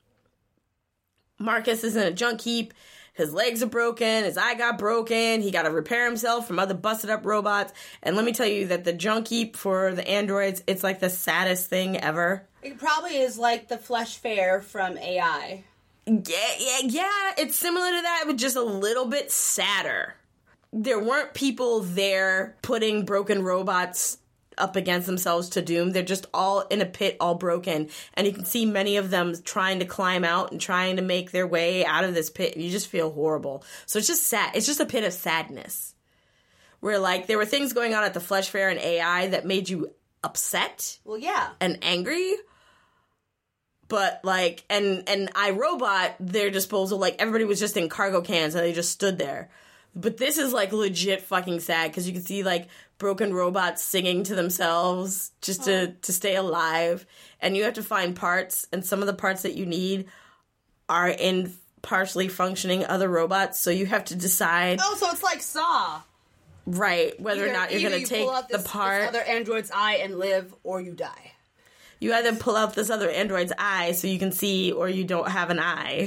Marcus is in a junk heap. His legs are broken. His eye got broken. He got to repair himself from other busted up robots. And let me tell you that the junk heap for the androids, it's like the saddest thing ever. It probably is like the Flesh Fair from A I. Yeah, yeah, yeah. It's similar to that, but just a little bit sadder. There weren't people there putting broken robots up against themselves to doom. They're just all in a pit, all broken. And you can see many of them trying to climb out and trying to make their way out of this pit. You just feel horrible. So it's just sad. It's just a pit of sadness. Where, like, there were things going on at the Flesh Fair and A I that made you upset. Well, yeah. And angry. But, like, and, and iRobot, their disposal, like, everybody was just in cargo cans and they just stood there. But this is, like, legit fucking sad because you can see, like, broken robots singing to themselves just to, Oh. to stay alive. And you have to find parts, and some of the parts that you need are in partially functioning other robots, so you have to decide, Oh, so it's like Saw. right, whether Either- or not you're either going you to take pull out the this, part. this other android's eye and live, or you die. You either pull out this other android's eye so you can see, or you don't have an eye.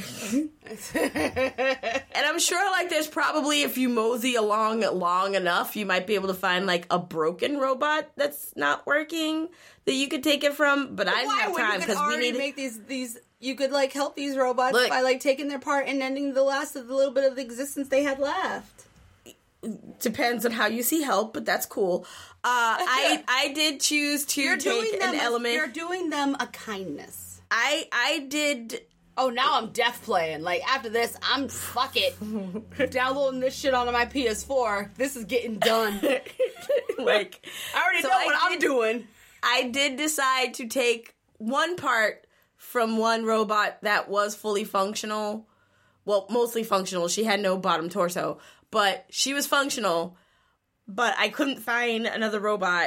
And I'm sure, like, there's probably, if you mosey along long enough, you might be able to find, like, a broken robot that's not working that you could take it from. But I didn't Why? have When time you could because we already need. make these these. You could like help these robots Look. by like taking their part and ending the last of the little bit of existence they had left. Depends on how you see help, but that's cool. Uh, I I did choose to You're doing take them. an a- element. You're doing them a kindness. I I did. Oh, now I'm deaf playing. Like after this, I'm fuck it, downloading this shit onto my P S four. This is getting done. like I already So know I what I'm did- doing. I did decide to take one part from one robot that was fully functional. Well, mostly functional. She had no bottom torso, but she was functional. But I couldn't find another robot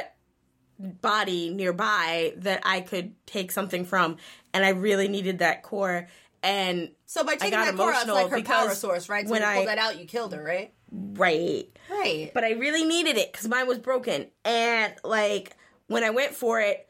body nearby that I could take something from, and I really needed that core. And So by I taking got that core out, it's emotional like her power because source, right? So when when you pulled I- that out, you killed her, right? right. Right. But I really needed it because mine was broken. And, like, when I went for it,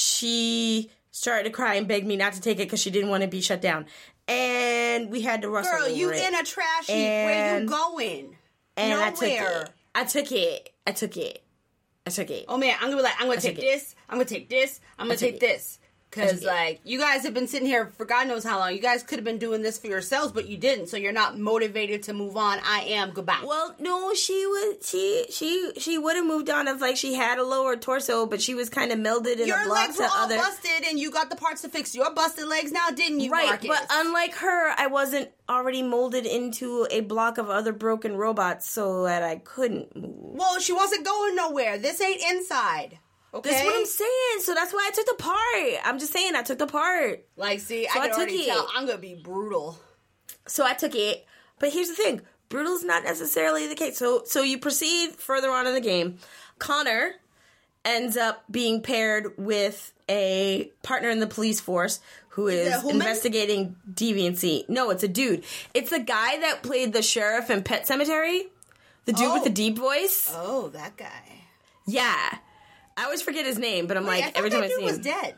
she started to cry and beg me not to take it because she didn't want to be shut down. And we had to wrestle Girl, over you it. in a trash heap. Where you And- going? and I took Nowhere. it. I took it. I took it. I took it. Oh man, I'm gonna be like, I'm gonna I take took it. this, I'm gonna take this, I'm gonna I took take it. this. Cause took it. like, you guys have been sitting here for God knows how long. You guys could have been doing this for yourselves, but you didn't, so you're not motivated to move on. I am, goodbye. Well, no, she was she she she would have moved on if like she had a lower torso, but she was kind of melded in a Your block legs to were all other. busted and you got the parts to fix your busted legs now, didn't you, Right, Marcus? but unlike her, I wasn't already molded into a block of other broken robots so that I couldn't move. well, she wasn't going nowhere. This ain't inside. Okay? That's what I'm saying. So that's why I took the part. I'm just saying I took the part. Like, see, So I I can took already it. tell I'm gonna be brutal. So I took it. But here's the thing. Brutal's not necessarily the case. So so you proceed further on in the game. Connor ends up being paired with a partner in the police force who Is it is a woman? investigating deviancy. No, it's a dude. It's the guy that played the sheriff in Pet Sematary. The dude Oh. with the deep voice. Oh, that guy. Yeah. I always forget his name, but I'm Wait, I like, thought every that time I dude see was him. dead.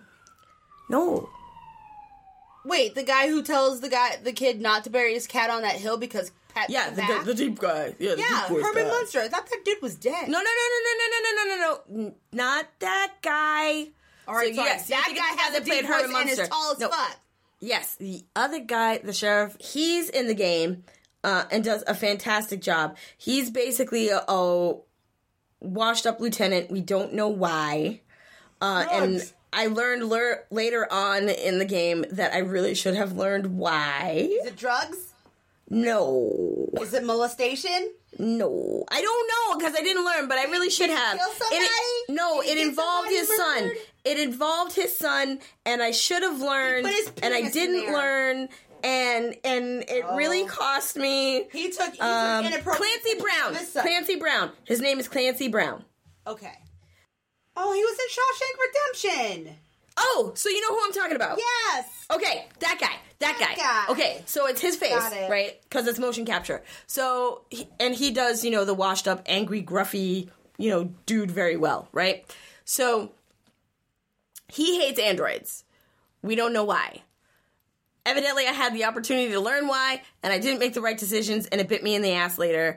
No. Wait, the guy who tells the guy, the kid, not to bury his cat on that hill because Pat's Yeah, the, back? the, the deep guy. Yeah, the yeah, deep voice Herman guy. Munster. I thought that dude was dead. No, no, no, no, no, no, no, no, no, no, no, not that guy. All right, So, sorry. yes, you that think guy it's the has guy a that played deep Herman voice and is Munster. tall as No. fuck. Yes, the other guy, the sheriff, he's in the game uh, and does a fantastic job. He's basically a, a washed up lieutenant. We don't know why. Uh, and I learned lur- later on in the game that I really should have learned why. Is it drugs? No. Is it molestation? No. I don't know because I didn't learn, but I really should Did he have. kill somebody? It, no, Did he it get involved somebody his son. murdered? It involved his son, and I should have learned, his and I penis in didn't there. learn. And and it Oh. really cost me. He took, he took Um, inappropriate Clancy pictures Brown. of his son. Clancy Brown. His name is Clancy Brown. Okay. Oh, he was in Shawshank Redemption. Oh, so you know who I'm talking about? Yes. Okay, that guy. That, That guy. guy. Okay, so it's his face, Got it. right? Because it's motion capture. So, he, and he does, you know, the washed up, angry, gruffy, you know, dude very well, right? So, he hates androids. We don't know why. Evidently, I had the opportunity to learn why, and I didn't make the right decisions, and it bit me in the ass later.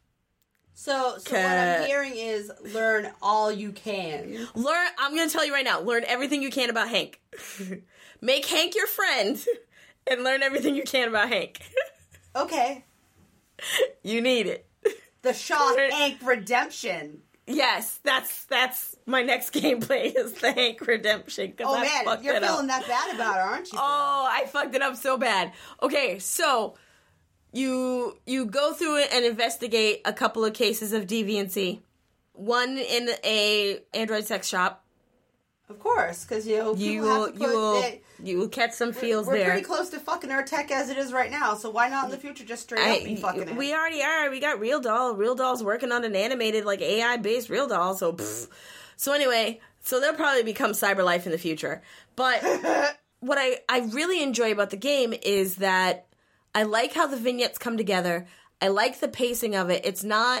So, so what I'm hearing is learn all you can. Learn, I'm going to tell you right now, learn everything you can about Hank. Make Hank your friend, and learn everything you can about Hank. Okay. You need it. The Shawshank Redemption. Yes, that's that's my next gameplay is the Hank Redemption. Oh I man, fucked you're it feeling up. that bad about it, aren't you? Oh, I fucked it up so bad. Okay, so you you go through it and investigate a couple of cases of deviancy. One in a Android sex shop. Of course, because you know, You people will have to you put will it- you will catch some feels we're there. pretty close to fucking our tech as it is right now, so why not in the future just straight up be fucking it? We already are. We got Real Doll. Real Doll's working on an animated, like A I based Real Doll. So, pff. so anyway, so they'll probably become CyberLife in the future. But what I I really enjoy about the game is that I like how the vignettes come together. I like the pacing of it. It's not,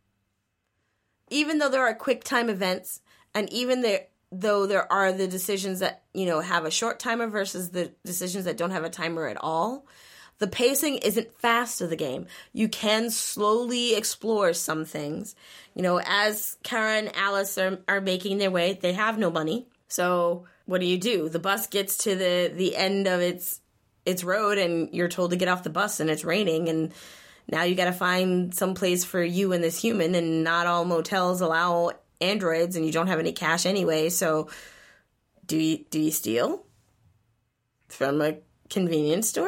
even though there are quick time events, and even there though there are the decisions that, you know, have a short timer versus the decisions that don't have a timer at all, the pacing isn't fast to the game. You can slowly explore some things. You know, as Kara and Alice are, are making their way, they have no money. So what do you do? The bus gets to the, the end of its its road and you're told to get off the bus and it's raining, and now you got to find some place for you and this human, and not all motels allow androids, and you don't have any cash anyway. So do you do you steal from a convenience store?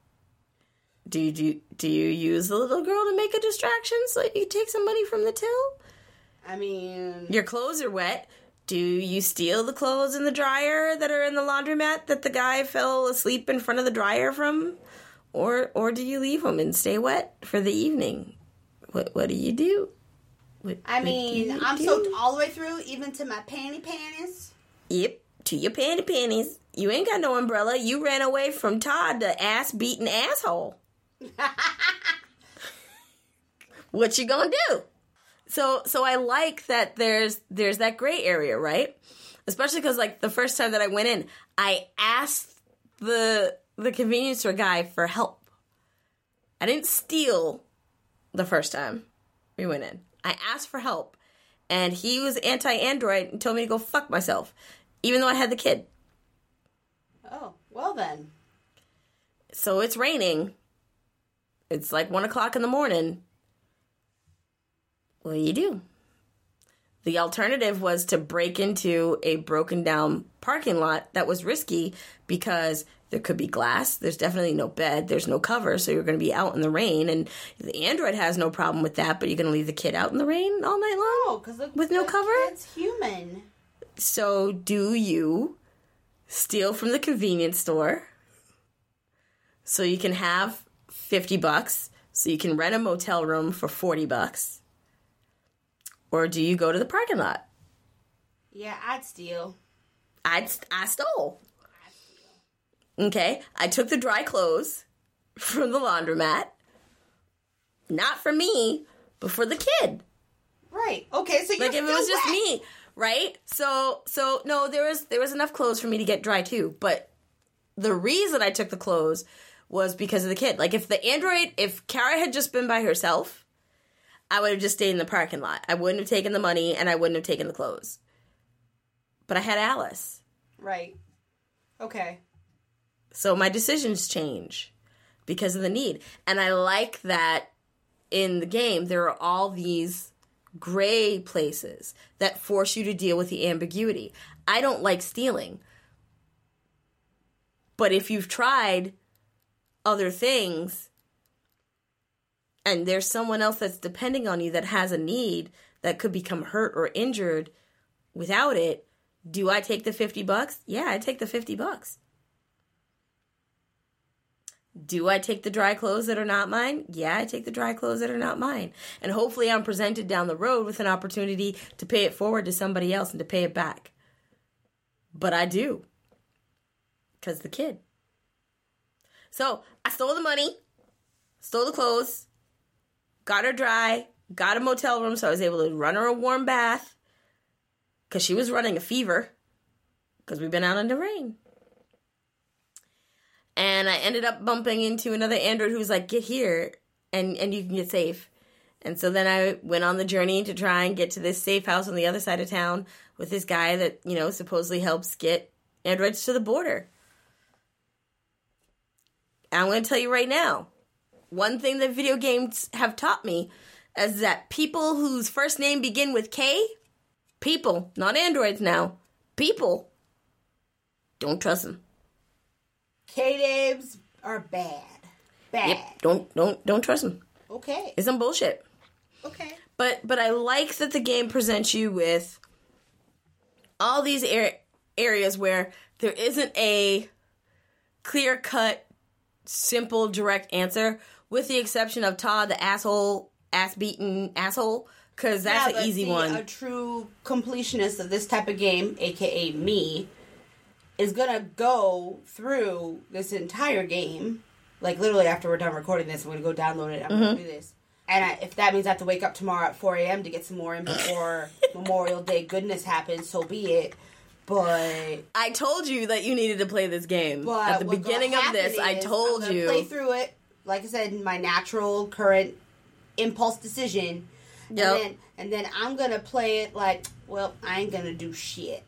Do you do, do you use the little girl to make a distraction so that you take some money from the till? I mean, Your clothes are wet. Do you steal the clothes in the dryer that are in the laundromat that the guy fell asleep in front of the dryer from? Or or do you leave them and stay wet for the evening? What what do you do? What, I what do mean, you I'm do? soaked all the way through, even to my panty panties. Yep, to your panty panties. You ain't got no umbrella. You ran away from Todd, the ass-beating asshole. What you gonna do? So, so I like that there's there's that gray area, right? Especially because, like, the first time that I went in, I asked the the convenience store guy for help. I didn't steal the first time we went in. I asked for help, and he was anti-Android and told me to go fuck myself, even though I had the kid. Oh, well then. So it's raining. It's like one o'clock in the morning. What do you do? The alternative was to break into a broken down parking lot that was risky because there could be glass. There's definitely no bed. There's no cover, so you're going to be out in the rain. And the Android has no problem with that, but you're going to leave the kid out in the rain all night long? Oh, because with no cover? It's human. So do you steal from the convenience store so you can have fifty bucks, so you can rent a motel room for forty bucks? Or do you go to the parking lot? Yeah, I'd steal. I'd, I stole. Okay, I took the dry clothes from the laundromat. Not for me, but for the kid. Right. Okay, so you're Like if it still was just wet. me, right? So, so no, there was there was enough clothes for me to get dry too. But the reason I took the clothes was because of the kid. Like if the android, if Kara had just been by herself, I would have just stayed in the parking lot. I wouldn't have taken the money, and I wouldn't have taken the clothes. But I had Alice. Right. Okay. So my decisions change because of the need. And I like that in the game there are all these gray places that force you to deal with the ambiguity. I don't like stealing. But if you've tried other things and there's someone else that's depending on you that has a need that could become hurt or injured without it, do I take the fifty bucks? Yeah, I take the fifty bucks. Do I take the dry clothes that are not mine? Yeah, I take the dry clothes that are not mine. And hopefully I'm presented down the road with an opportunity to pay it forward to somebody else and to pay it back. But I do. Because the kid. So I stole the money, stole the clothes, got her dry, got a motel room so I was able to run her a warm bath. Because she was running a fever. Because we've been out in the rain. And I ended up bumping into another android who was like, get here and, and you can get safe. And so then I went on the journey to try and get to this safe house on the other side of town with this guy that, you know, supposedly helps get androids to the border. And I'm going to tell you right now, one thing that video games have taught me is that people whose first name begin with K, people, not androids now, people, don't trust them. K-names are bad. Bad. Yep. Don't don't don't trust them. Okay. It's some bullshit. Okay. But but I like that the game presents you with all these er- areas where there isn't a clear-cut, simple, direct answer, with the exception of Todd, the asshole, ass-beaten asshole, because that's yeah, an easy see, one. A true completionist of this type of game, a k a me, is gonna go through this entire game, like literally after we're done recording this, I'm gonna go download it, I'm mm-hmm. gonna do this. And I, if that means I have to wake up tomorrow at four a.m. to get some more in before Memorial Day goodness happens, so be it. But I told you that you needed to play this game. At the beginning of this, I told I'm gonna you. play through it, like I said, my natural, current impulse decision. Yep. And then, and then I'm gonna play it like, well, I ain't gonna do shit.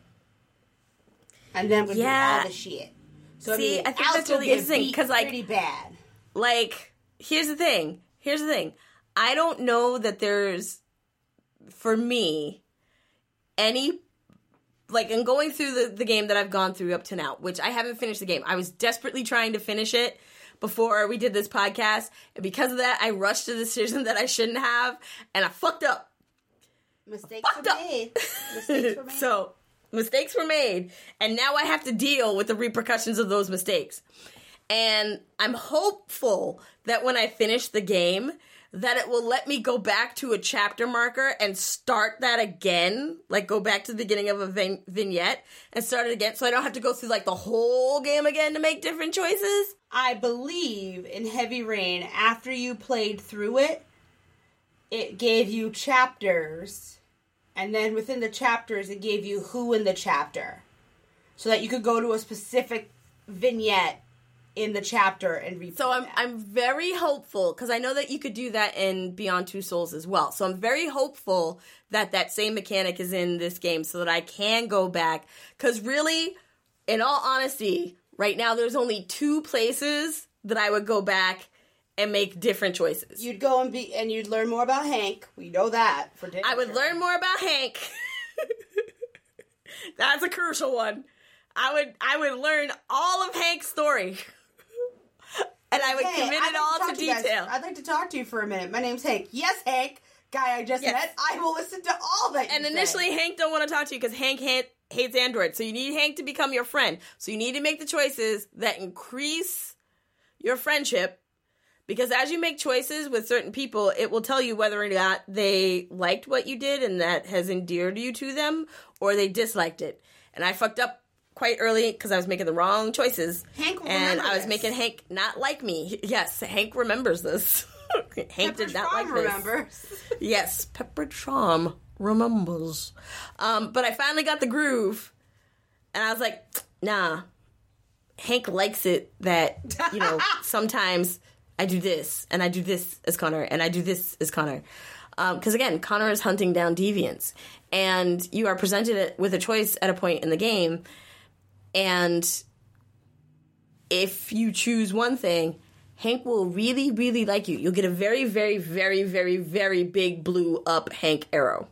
And then I'm gonna yeah. do all the shit. So See, I, mean, I think I'll that's really interesting because, like, pretty bad. Like, here's the thing. Here's the thing. I don't know that there's, for me, any, like, in going through the, the game that I've gone through up to now, which I haven't finished the game. I was desperately trying to finish it before we did this podcast, and because of that, I rushed a decision that I shouldn't have, and I fucked up. Mistakes fucked were up. made. Mistakes were made. So, mistakes were made, and now I have to deal with the repercussions of those mistakes. And I'm hopeful that when I finish the game, that it will let me go back to a chapter marker and start that again, like go back to the beginning of a vin- vignette and start it again, so I don't have to go through like the whole game again to make different choices. I believe in Heavy Rain, after you played through it, it gave you chapters, and then within the chapters it gave you who in the chapter, so that you could go to a specific vignette in the chapter and replay. So I'm that. I'm very hopeful, because I know that you could do that in Beyond Two Souls as well. So I'm very hopeful that that same mechanic is in this game so that I can go back. Because really, in all honesty, right now there's only two places that I would go back and make different choices. You'd go and be and you'd learn more about Hank. We know that for damn I would sure. learn more about Hank. That's a crucial one. I would I would learn all of Hank's story. And I would hey, commit it all to, to detail. I'd like to talk to you for a minute. My name's Hank. Yes, Hank, guy I just yes. met. I will listen to all that you And initially, say. Hank don't want to talk to you because Hank ha- hates Android. So you need Hank to become your friend. So you need to make the choices that increase your friendship. Because as you make choices with certain people, it will tell you whether or not they liked what you did and that has endeared you to them, or they disliked it. And I fucked up quite early because I was making the wrong choices. Hank will and I was this. making Hank not like me. Yes, Hank remembers this. Hank Pepperidge did not Farm like this. remembers. Yes, Pepperidge Farm remembers. Um, but I finally got the groove, and I was like, nah. Hank likes it that, you know, sometimes I do this, and I do this as Connor, and I do this as Connor. Because, um, again, Connor is hunting down deviants, and you are presented with a choice at a point in the game. And if you choose one thing, Hank will really, really like you. You'll get a very, very, very, very, very big blew up Hank arrow.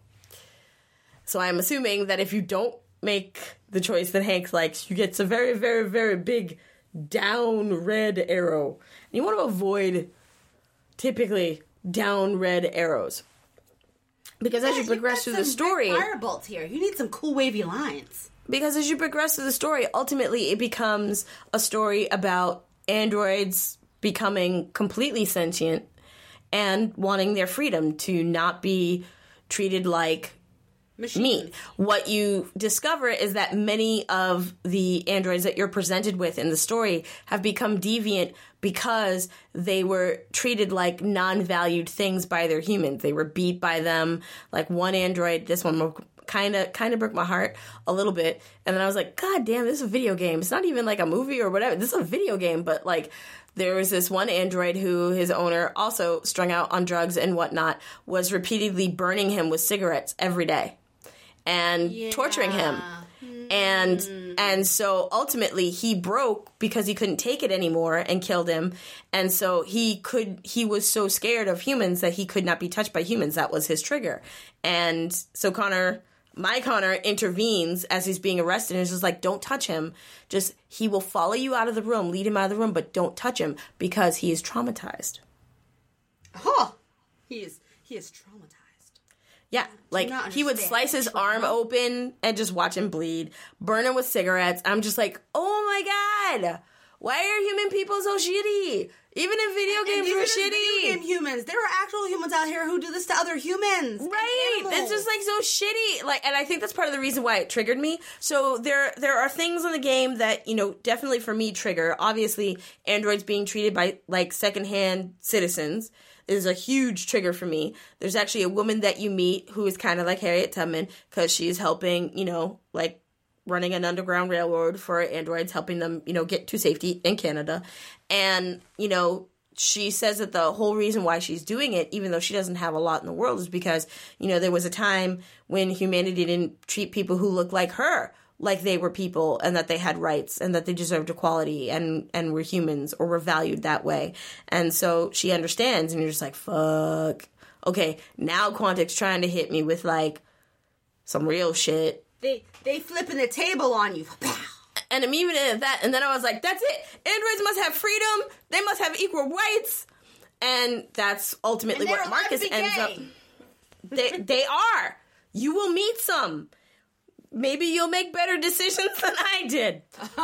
So I'm assuming that if you don't make the choice that Hank likes, you get a very, very, very big down red arrow. And you want to avoid typically down red arrows. Because as you progress through the story... Firebolts here. You need some cool wavy lines. Because as you progress through the story, ultimately it becomes a story about androids becoming completely sentient and wanting their freedom to not be treated like Machines. meat. What you discover is that many of the androids that you're presented with in the story have become deviant because they were treated like non-valued things by their humans. They were beat by them. Like one android, this one kind of kind of broke my heart a little bit. And then I was like, God damn, this is a video game. It's not even like a movie or whatever. This is a video game. But like, there was this one android who his owner, also strung out on drugs and whatnot, was repeatedly burning him with cigarettes every day and yeah. torturing him. And and so ultimately he broke because he couldn't take it anymore and killed him. And so he could he was so scared of humans that he could not be touched by humans. That was his trigger. And so Connor, my Connor, intervenes as he's being arrested and is just like, don't touch him. Just, he will follow you out of the room, lead him out of the room, but don't touch him because he is traumatized. Oh, he is he is traumatized. Yeah, like, he would slice his arm open and just watch him bleed, burn him with cigarettes. I'm just like, oh my God, why are human people so shitty? Even in video games, we're shitty. Video game humans. There are actual humans out here who do this to other humans. Right. It's just like so shitty. Like, and I think that's part of the reason why it triggered me. So there, there are things in the game that, you know, definitely for me trigger. Obviously, androids being treated by like secondhand citizens is a huge trigger for me. There's actually a woman that you meet who is kind of like Harriet Tubman because she's helping, you know, like running an underground railroad for androids, helping them, you know, get to safety in Canada. And, you know, she says that the whole reason why she's doing it, even though she doesn't have a lot in the world, is because, you know, there was a time when humanity didn't treat people who looked like her like they were people and that they had rights and that they deserved equality and, and were humans or were valued that way. And so she understands and you're just like, fuck. Okay, now Quantic's trying to hit me with like some real shit. They they flipping the table on you. And I'm even in that. And then I was like, that's it. Androids must have freedom. They must have equal rights. And that's ultimately and what Marcus ends up. They, they are. You will meet some. Maybe you'll make better decisions than I did.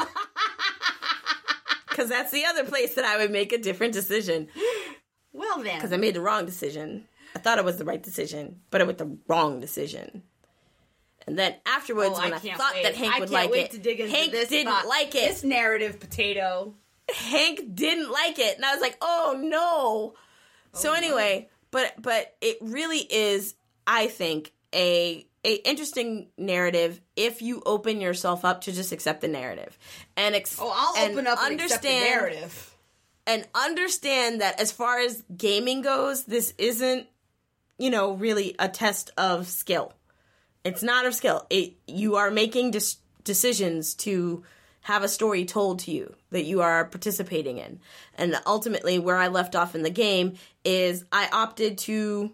Because that's the other place that I would make a different decision. Well then. Because I made the wrong decision. I thought it was the right decision, but it was the wrong decision. And then afterwards, oh, when I, I thought wait. that Hank I would can't like wait it, to dig into Hank this didn't spot. like it. This narrative potato. Hank didn't like it, and I was like, "Oh no!" Oh, so anyway, no. but but it really is, I think, a a interesting narrative if you open yourself up to just accept the narrative and ex- oh, I'll and open up understand, and accept the narrative and understand that as far as gaming goes, this isn't, you know, really a test of skill. It's not of skill. It, you are making dis- decisions to have a story told to you that you are participating in. And ultimately, where I left off in the game is I opted to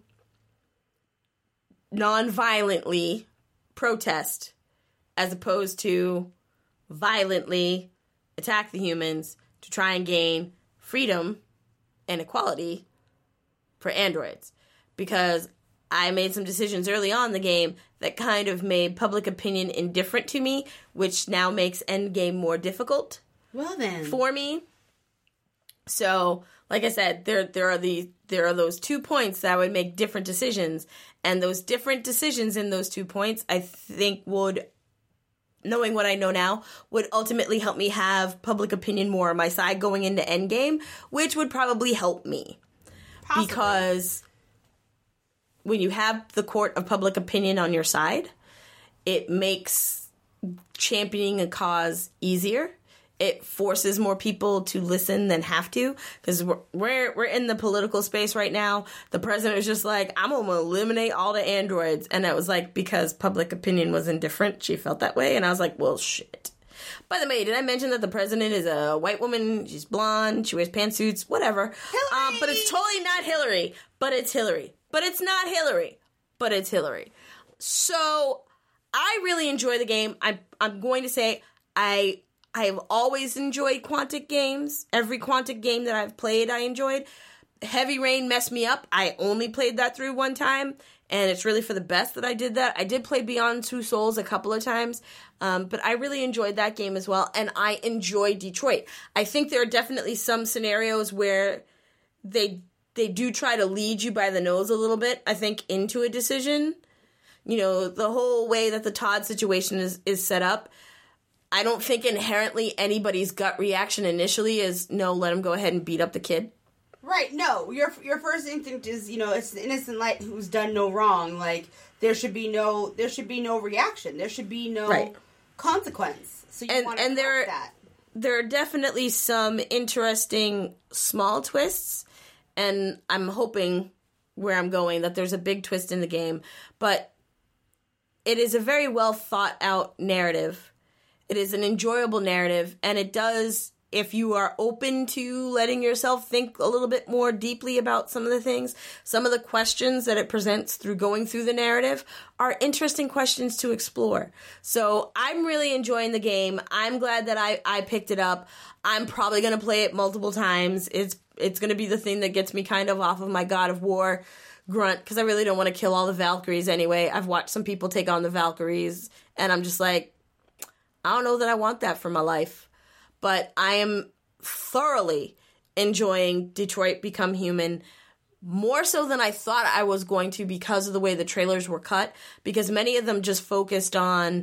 non-violently protest as opposed to violently attack the humans to try and gain freedom and equality for androids. Because I made some decisions early on in the game that kind of made public opinion indifferent to me, which now makes endgame more difficult. Well then, for me. So, like I said, there there are the there are those two points that I would make different decisions, and those different decisions in those two points, I think would, knowing what I know now, would ultimately help me have public opinion more on my side going into endgame, which would probably help me. Possibly. Because when you have the court of public opinion on your side, it makes championing a cause easier. It forces more people to listen than have to, because we're, we're we're in the political space right now. The president was just like, I'm going to eliminate all the androids. And it was like, because public opinion was indifferent, she felt that way. And I was like, well, shit. By the way, did I mention that the president is a white woman? She's blonde. She wears pantsuits. Whatever. Um, but it's totally not Hillary. But it's Hillary. But it's not Hillary. But it's Hillary. So I really enjoy the game. I'm I'm going to say I I have always enjoyed Quantic games. Every Quantic game that I've played, I enjoyed. Heavy Rain messed me up. I only played that through one time, and it's really for the best that I did that. I did play Beyond Two Souls a couple of times, um, but I really enjoyed that game as well, and I enjoyed Detroit. I think there are definitely some scenarios where they they do try to lead you by the nose a little bit, I think, into a decision. You know, the whole way that the Todd situation is, is set up, I don't think inherently anybody's gut reaction initially is, no, let him go ahead and beat up the kid. Right, no. Your your first instinct is, you know, it's the innocent light who's done no wrong. Like, there should be no there should be no reaction. There should be no right. consequence. So you and, want to and there, that. There are definitely some interesting small twists, and I'm hoping where I'm going that there's a big twist in the game. But it is a very well thought out narrative. It is an enjoyable narrative, and it does, if you are open to letting yourself think a little bit more deeply about some of the things, some of the questions that it presents through going through the narrative are interesting questions to explore. So I'm really enjoying the game. I'm glad that I, I picked it up. I'm probably going to play it multiple times. It's it's going to be the thing that gets me kind of off of my God of War grunt, because I really don't want to kill all the Valkyries anyway. I've watched some people take on the Valkyries, and I'm just like, I don't know that I want that for my life. But I am thoroughly enjoying Detroit Become Human, more so than I thought I was going to because of the way the trailers were cut, because many of them just focused on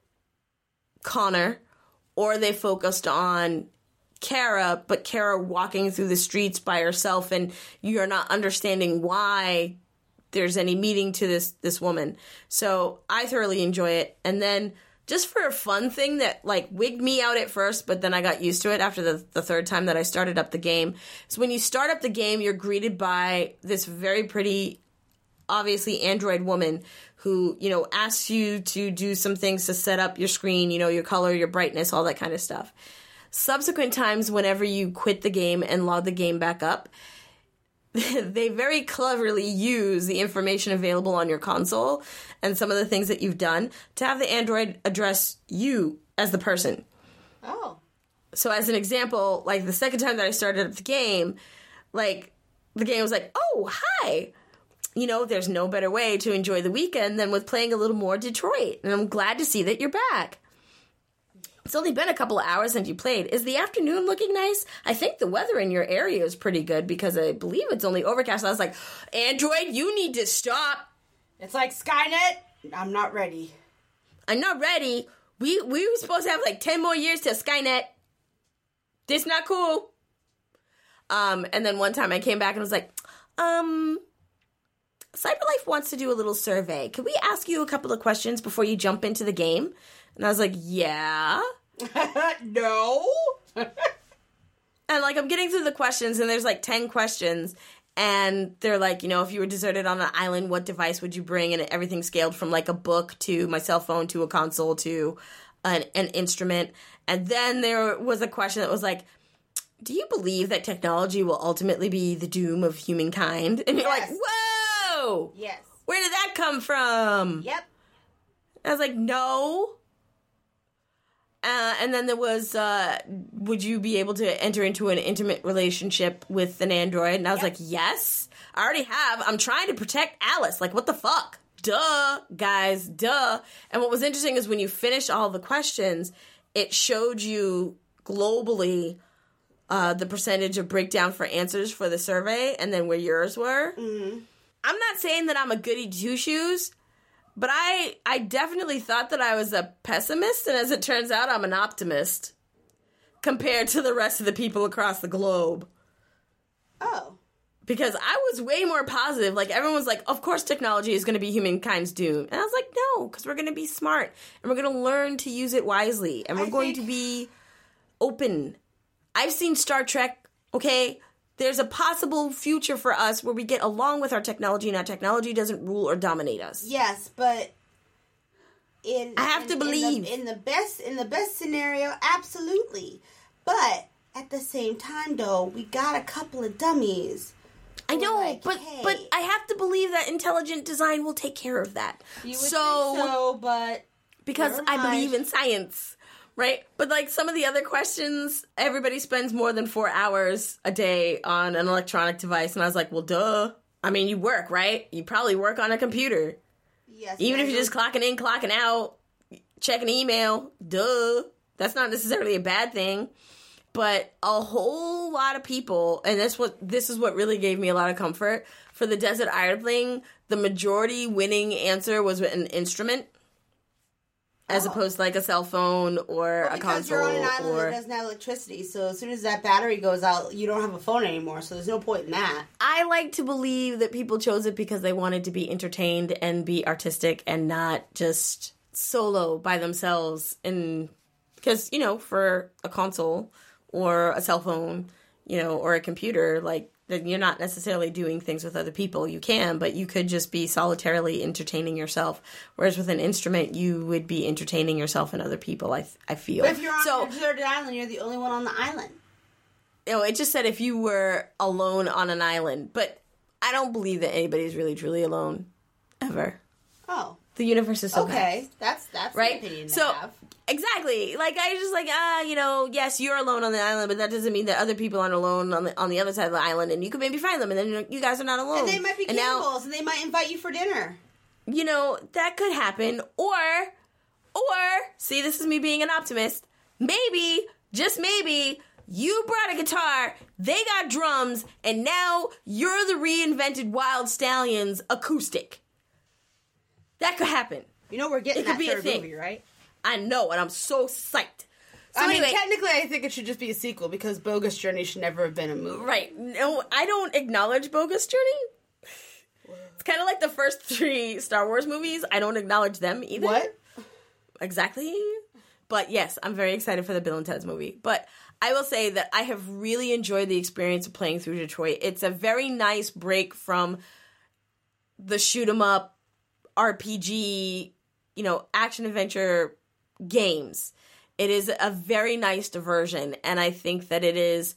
Connor, or they focused on Kara, but Kara walking through the streets by herself, and you're not understanding why there's any meaning to this, this woman. So I thoroughly enjoy it. And then just for a fun thing that, like, wigged me out at first, but then I got used to it after the, the third time that I started up the game. So when you start up the game, you're greeted by this very pretty, obviously, android woman who, you know, asks you to do some things to set up your screen, you know, your color, your brightness, all that kind of stuff. Subsequent times, whenever you quit the game and log the game back up, they very cleverly use the information available on your console and some of the things that you've done to have the android address you as the person. Oh. So as an example, like the second time that I started up the game, like the game was like, oh, hi. You know, there's no better way to enjoy the weekend than with playing a little more Detroit. And I'm glad to see that you're back. It's only been a couple of hours since you played. Is the afternoon looking nice? I think the weather in your area is pretty good because I believe it's only overcast. I was like, Android, you need to stop. It's like Skynet. I'm not ready. I'm not ready. We we were supposed to have like ten more years till Skynet. This not cool. Um, and then one time I came back and was like, um, CyberLife wants to do a little survey. Could we ask you a couple of questions before you jump into the game? And I was like, yeah. No. And like, I'm getting through the questions, and there's like ten questions, and they're like, you know, if you were deserted on an island, what device would you bring? And everything scaled from like a book to my cell phone to a console to an, an instrument. And then there was a question that was like, do you believe that technology will ultimately be the doom of humankind? And you're Yes. like, whoa! Yes. Where did that come from? Yep. I was like, no. Uh, and then there was, uh, would you be able to enter into an intimate relationship with an android? And I was Yep. like, yes, I already have. I'm trying to protect Alice. Like, what the fuck? Duh, guys, duh. And what was interesting is when you finish all the questions, it showed you globally uh, the percentage of breakdown for answers for the survey and then where yours were. Mm-hmm. I'm not saying that I'm a goody two-shoes, but I I definitely thought that I was a pessimist, and as it turns out, I'm an optimist compared to the rest of the people across the globe. Oh. Because I was way more positive. Like, everyone was like, of course technology is going to be humankind's doom. And I was like, no, because we're going to be smart, and we're going to learn to use it wisely, and we're I going think- to be open. I've seen Star Trek, okay? There's a possible future for us where we get along with our technology, and our technology doesn't rule or dominate us. Yes, but in I have in, to believe in the, in the best in the best scenario, absolutely. But at the same time, though, we got a couple of dummies. I know, like, but hey. but I have to believe that intelligent design will take care of that. You would so, think so, but because never I mind. believe in science, right? But like some of the other questions, everybody spends more than four hours a day on an electronic device, and I was like, well, duh. I mean, you work, right? You probably work on a computer. Yes, Even if you're just clocking in, clocking out, checking email, duh. That's not necessarily a bad thing. But a whole lot of people, and that's what this is what really gave me a lot of comfort. For the Desert Island thing, the majority winning answer was an instrument, as Oh. opposed to like a cell phone or well, a console. because you're on an island or that doesn't have electricity, so as soon as that battery goes out, you don't have a phone anymore. So there's no point in that. I like to believe that people chose it because they wanted to be entertained and be artistic and not just solo by themselves. And because, you know, for a console or a cell phone, you know, or a computer, like, that you're not necessarily doing things with other people. You can, but you could just be solitarily entertaining yourself. Whereas with an instrument, you would be entertaining yourself and other people, I, I feel. But if you're on so, a deserted island, you're the only one on the island. you know, it just said if you were alone on an island. But I don't believe that anybody's really, truly alone. Ever. Oh. The universe is so Okay. vast. That's, that's Right? an opinion to So, have. exactly. Like, I just like, ah, you know, yes, you're alone on the island, but that doesn't mean that other people aren't alone on the on the other side of the island, and you could maybe find them, and then you, know, you guys are not alone. And they might be and now, cannibals, and they might invite you for dinner. you know, that could happen. Or, or, see, this is me being an optimist. Maybe, just maybe, you brought a guitar, they got drums, and now you're the reinvented Wild Stallions acoustic. That could happen. You know we're getting It could that be a third thing. movie, right? I know, and I'm so psyched. So I anyway, mean, technically, I think it should just be a sequel because Bogus Journey should never have been a movie. right. No, I don't acknowledge Bogus Journey. It's kind of like the first three Star Wars movies. I don't acknowledge them either. What? Exactly. But yes, I'm very excited for the Bill and Ted's movie. But I will say that I have really enjoyed the experience of playing through Detroit. It's a very nice break from the shoot 'em up R P G, you know, action adventure games. It is a very nice diversion, and I think that it is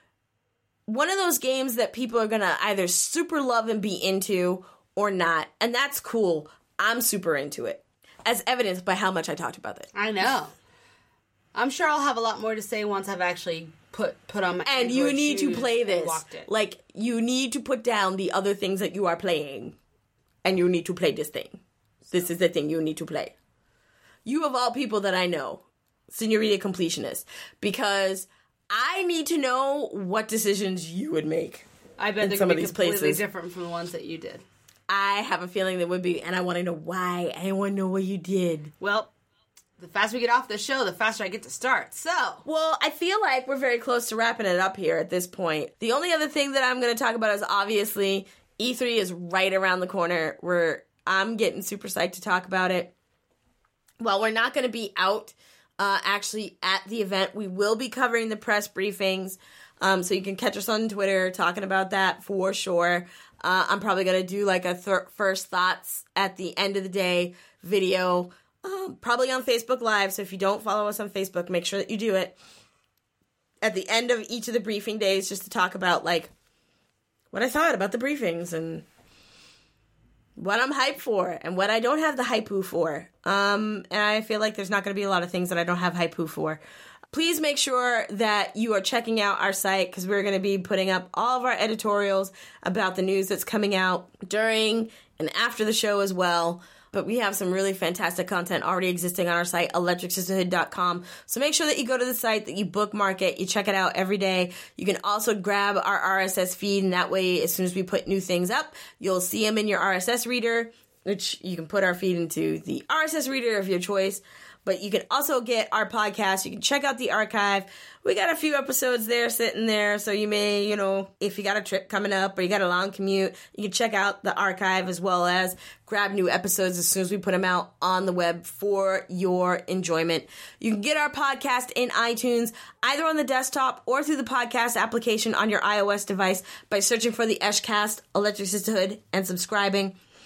one of those games that people are going to either super love and be into or not, and that's cool. I'm super into it, as evidenced by how much I talked about it. I know. I'm sure I'll have a lot more to say once I've actually put put on my And you Android need to shoes play and this. walked it. Like, you need to put down the other things that you are playing, and you need to play this thing. This is the thing you need to play. You of all people that I know, Senorita Completionist, because I need to know what decisions you would make. I bet in they're some going of to be these completely places. different from the ones that you did. I have a feeling there would be, and I want to know why. I want to know what you did. Well, the faster we get off the show, the faster I get to start. So, Well, I feel like we're very close to wrapping it up here at this point. The only other thing that I'm going to talk about is obviously E three is right around the corner. We're I'm getting super psyched to talk about it. Well, we're not going to be out uh, actually at the event. We will be covering the press briefings, um, so you can catch us on Twitter talking about that for sure. Uh, I'm probably going to do like a th- first thoughts at the end of the day video, um, probably on Facebook Live. So if you don't follow us on Facebook, make sure that you do it at the end of each of the briefing days, just to talk about like what I thought about the briefings and what I'm hyped for and what I don't have the hype-oo for. Um, and I feel like there's not going to be a lot of things that I don't have hype-oo for. Please make sure that you are checking out our site because we're going to be putting up all of our editorials about the news that's coming out during and after the show as well. But we have some really fantastic content already existing on our site, electric sisterhood dot com. So make sure that you go to the site, that you bookmark it, you check it out every day. You can also grab our R S S feed, and that way, as soon as we put new things up, you'll see them in your R S S reader, which you can put our feed into the R S S reader of your choice. But you can also get our podcast. You can check out the archive. We got a few episodes there sitting there. So you may, you know, if you got a trip coming up or you got a long commute, you can check out the archive as well as grab new episodes as soon as we put them out on the web for your enjoyment. You can get our podcast in iTunes, either on the desktop or through the podcast application on your iOS device by searching for the Eshcast Electric Sisterhood and subscribing.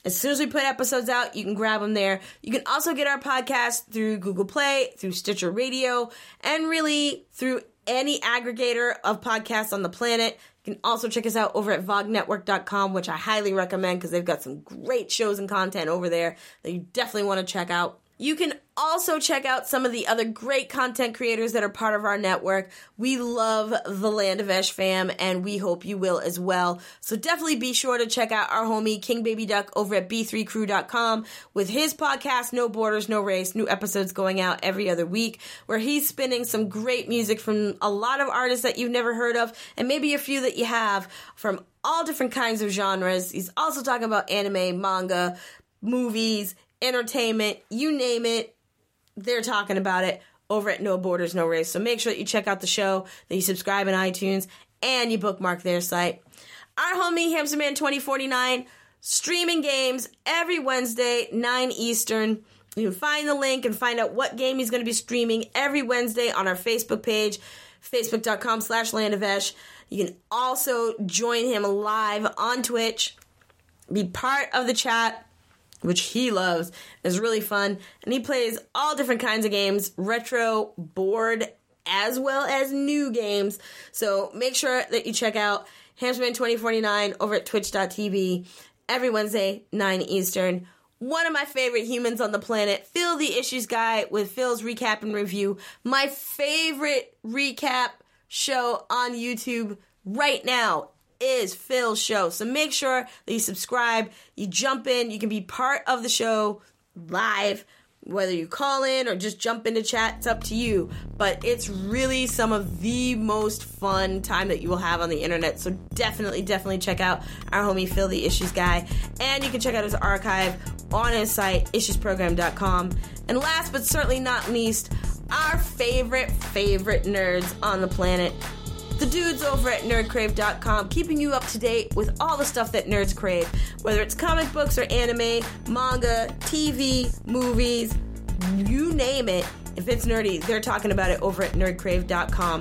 As soon as we put episodes out, you can grab them there. You can also get our podcast through Google Play, through Stitcher Radio, and really through any aggregator of podcasts on the planet. You can also check us out over at vog network dot com, which I highly recommend because they've got some great shows and content over there that you definitely want to check out. You can also check out some of the other great content creators that are part of our network. We love the Land of Esh fam, and we hope you will as well. So definitely be sure to check out our homie King Baby Duck over at b three crew dot com with his podcast, No Borders, No Race, new episodes going out every other week, where he's spinning some great music from a lot of artists that you've never heard of, and maybe a few that you have, from all different kinds of genres. He's also talking about anime, manga, movies, entertainment, you name it, they're talking about it over at No Borders, No Race. So make sure that you check out the show, that you subscribe in iTunes, and you bookmark their site. Our homie Hamsterman twenty forty-nine, streaming games every Wednesday, nine Eastern. You can find the link and find out what game he's going to be streaming every Wednesday on our Facebook page, facebook dot com slash land of esh. You can also join him live on Twitch, be part of the chat, which he loves, is really fun, and he plays all different kinds of games, retro, board, as well as new games. So make sure that you check out Hamsterman twenty forty-nine over at twitch dot t v every Wednesday, nine Eastern. One of my favorite humans on the planet, Phil the Issues Guy, with Phil's Recap and Review. My favorite recap show on YouTube right now is Phil's show. So make sure that you subscribe, you jump in, you can be part of the show live, whether you call in or just jump into chat, it's up to you. But it's really some of the most fun time that you will have on the internet. So definitely, definitely check out our homie Phil the Issues Guy. And you can check out his archive on his site, issues program dot com. And last but certainly not least, our favorite, favorite nerds on the planet, the dudes over at nerd crave dot com, keeping you up to date with all the stuff that nerds crave, whether it's comic books or anime, manga, T V, movies, you name it. If it's nerdy, they're talking about it over at nerd crave dot com.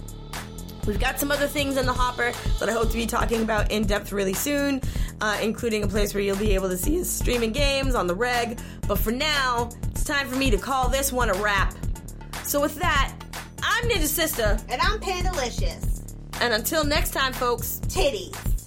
We've got some other things in the hopper that I hope to be talking about in depth really soon, uh, including a place where you'll be able to see us streaming games on the reg. But for now, it's time for me to call this one a wrap. So with that, I'm Ninja Sister. And I'm Pandalicious. And until next time, folks, titties.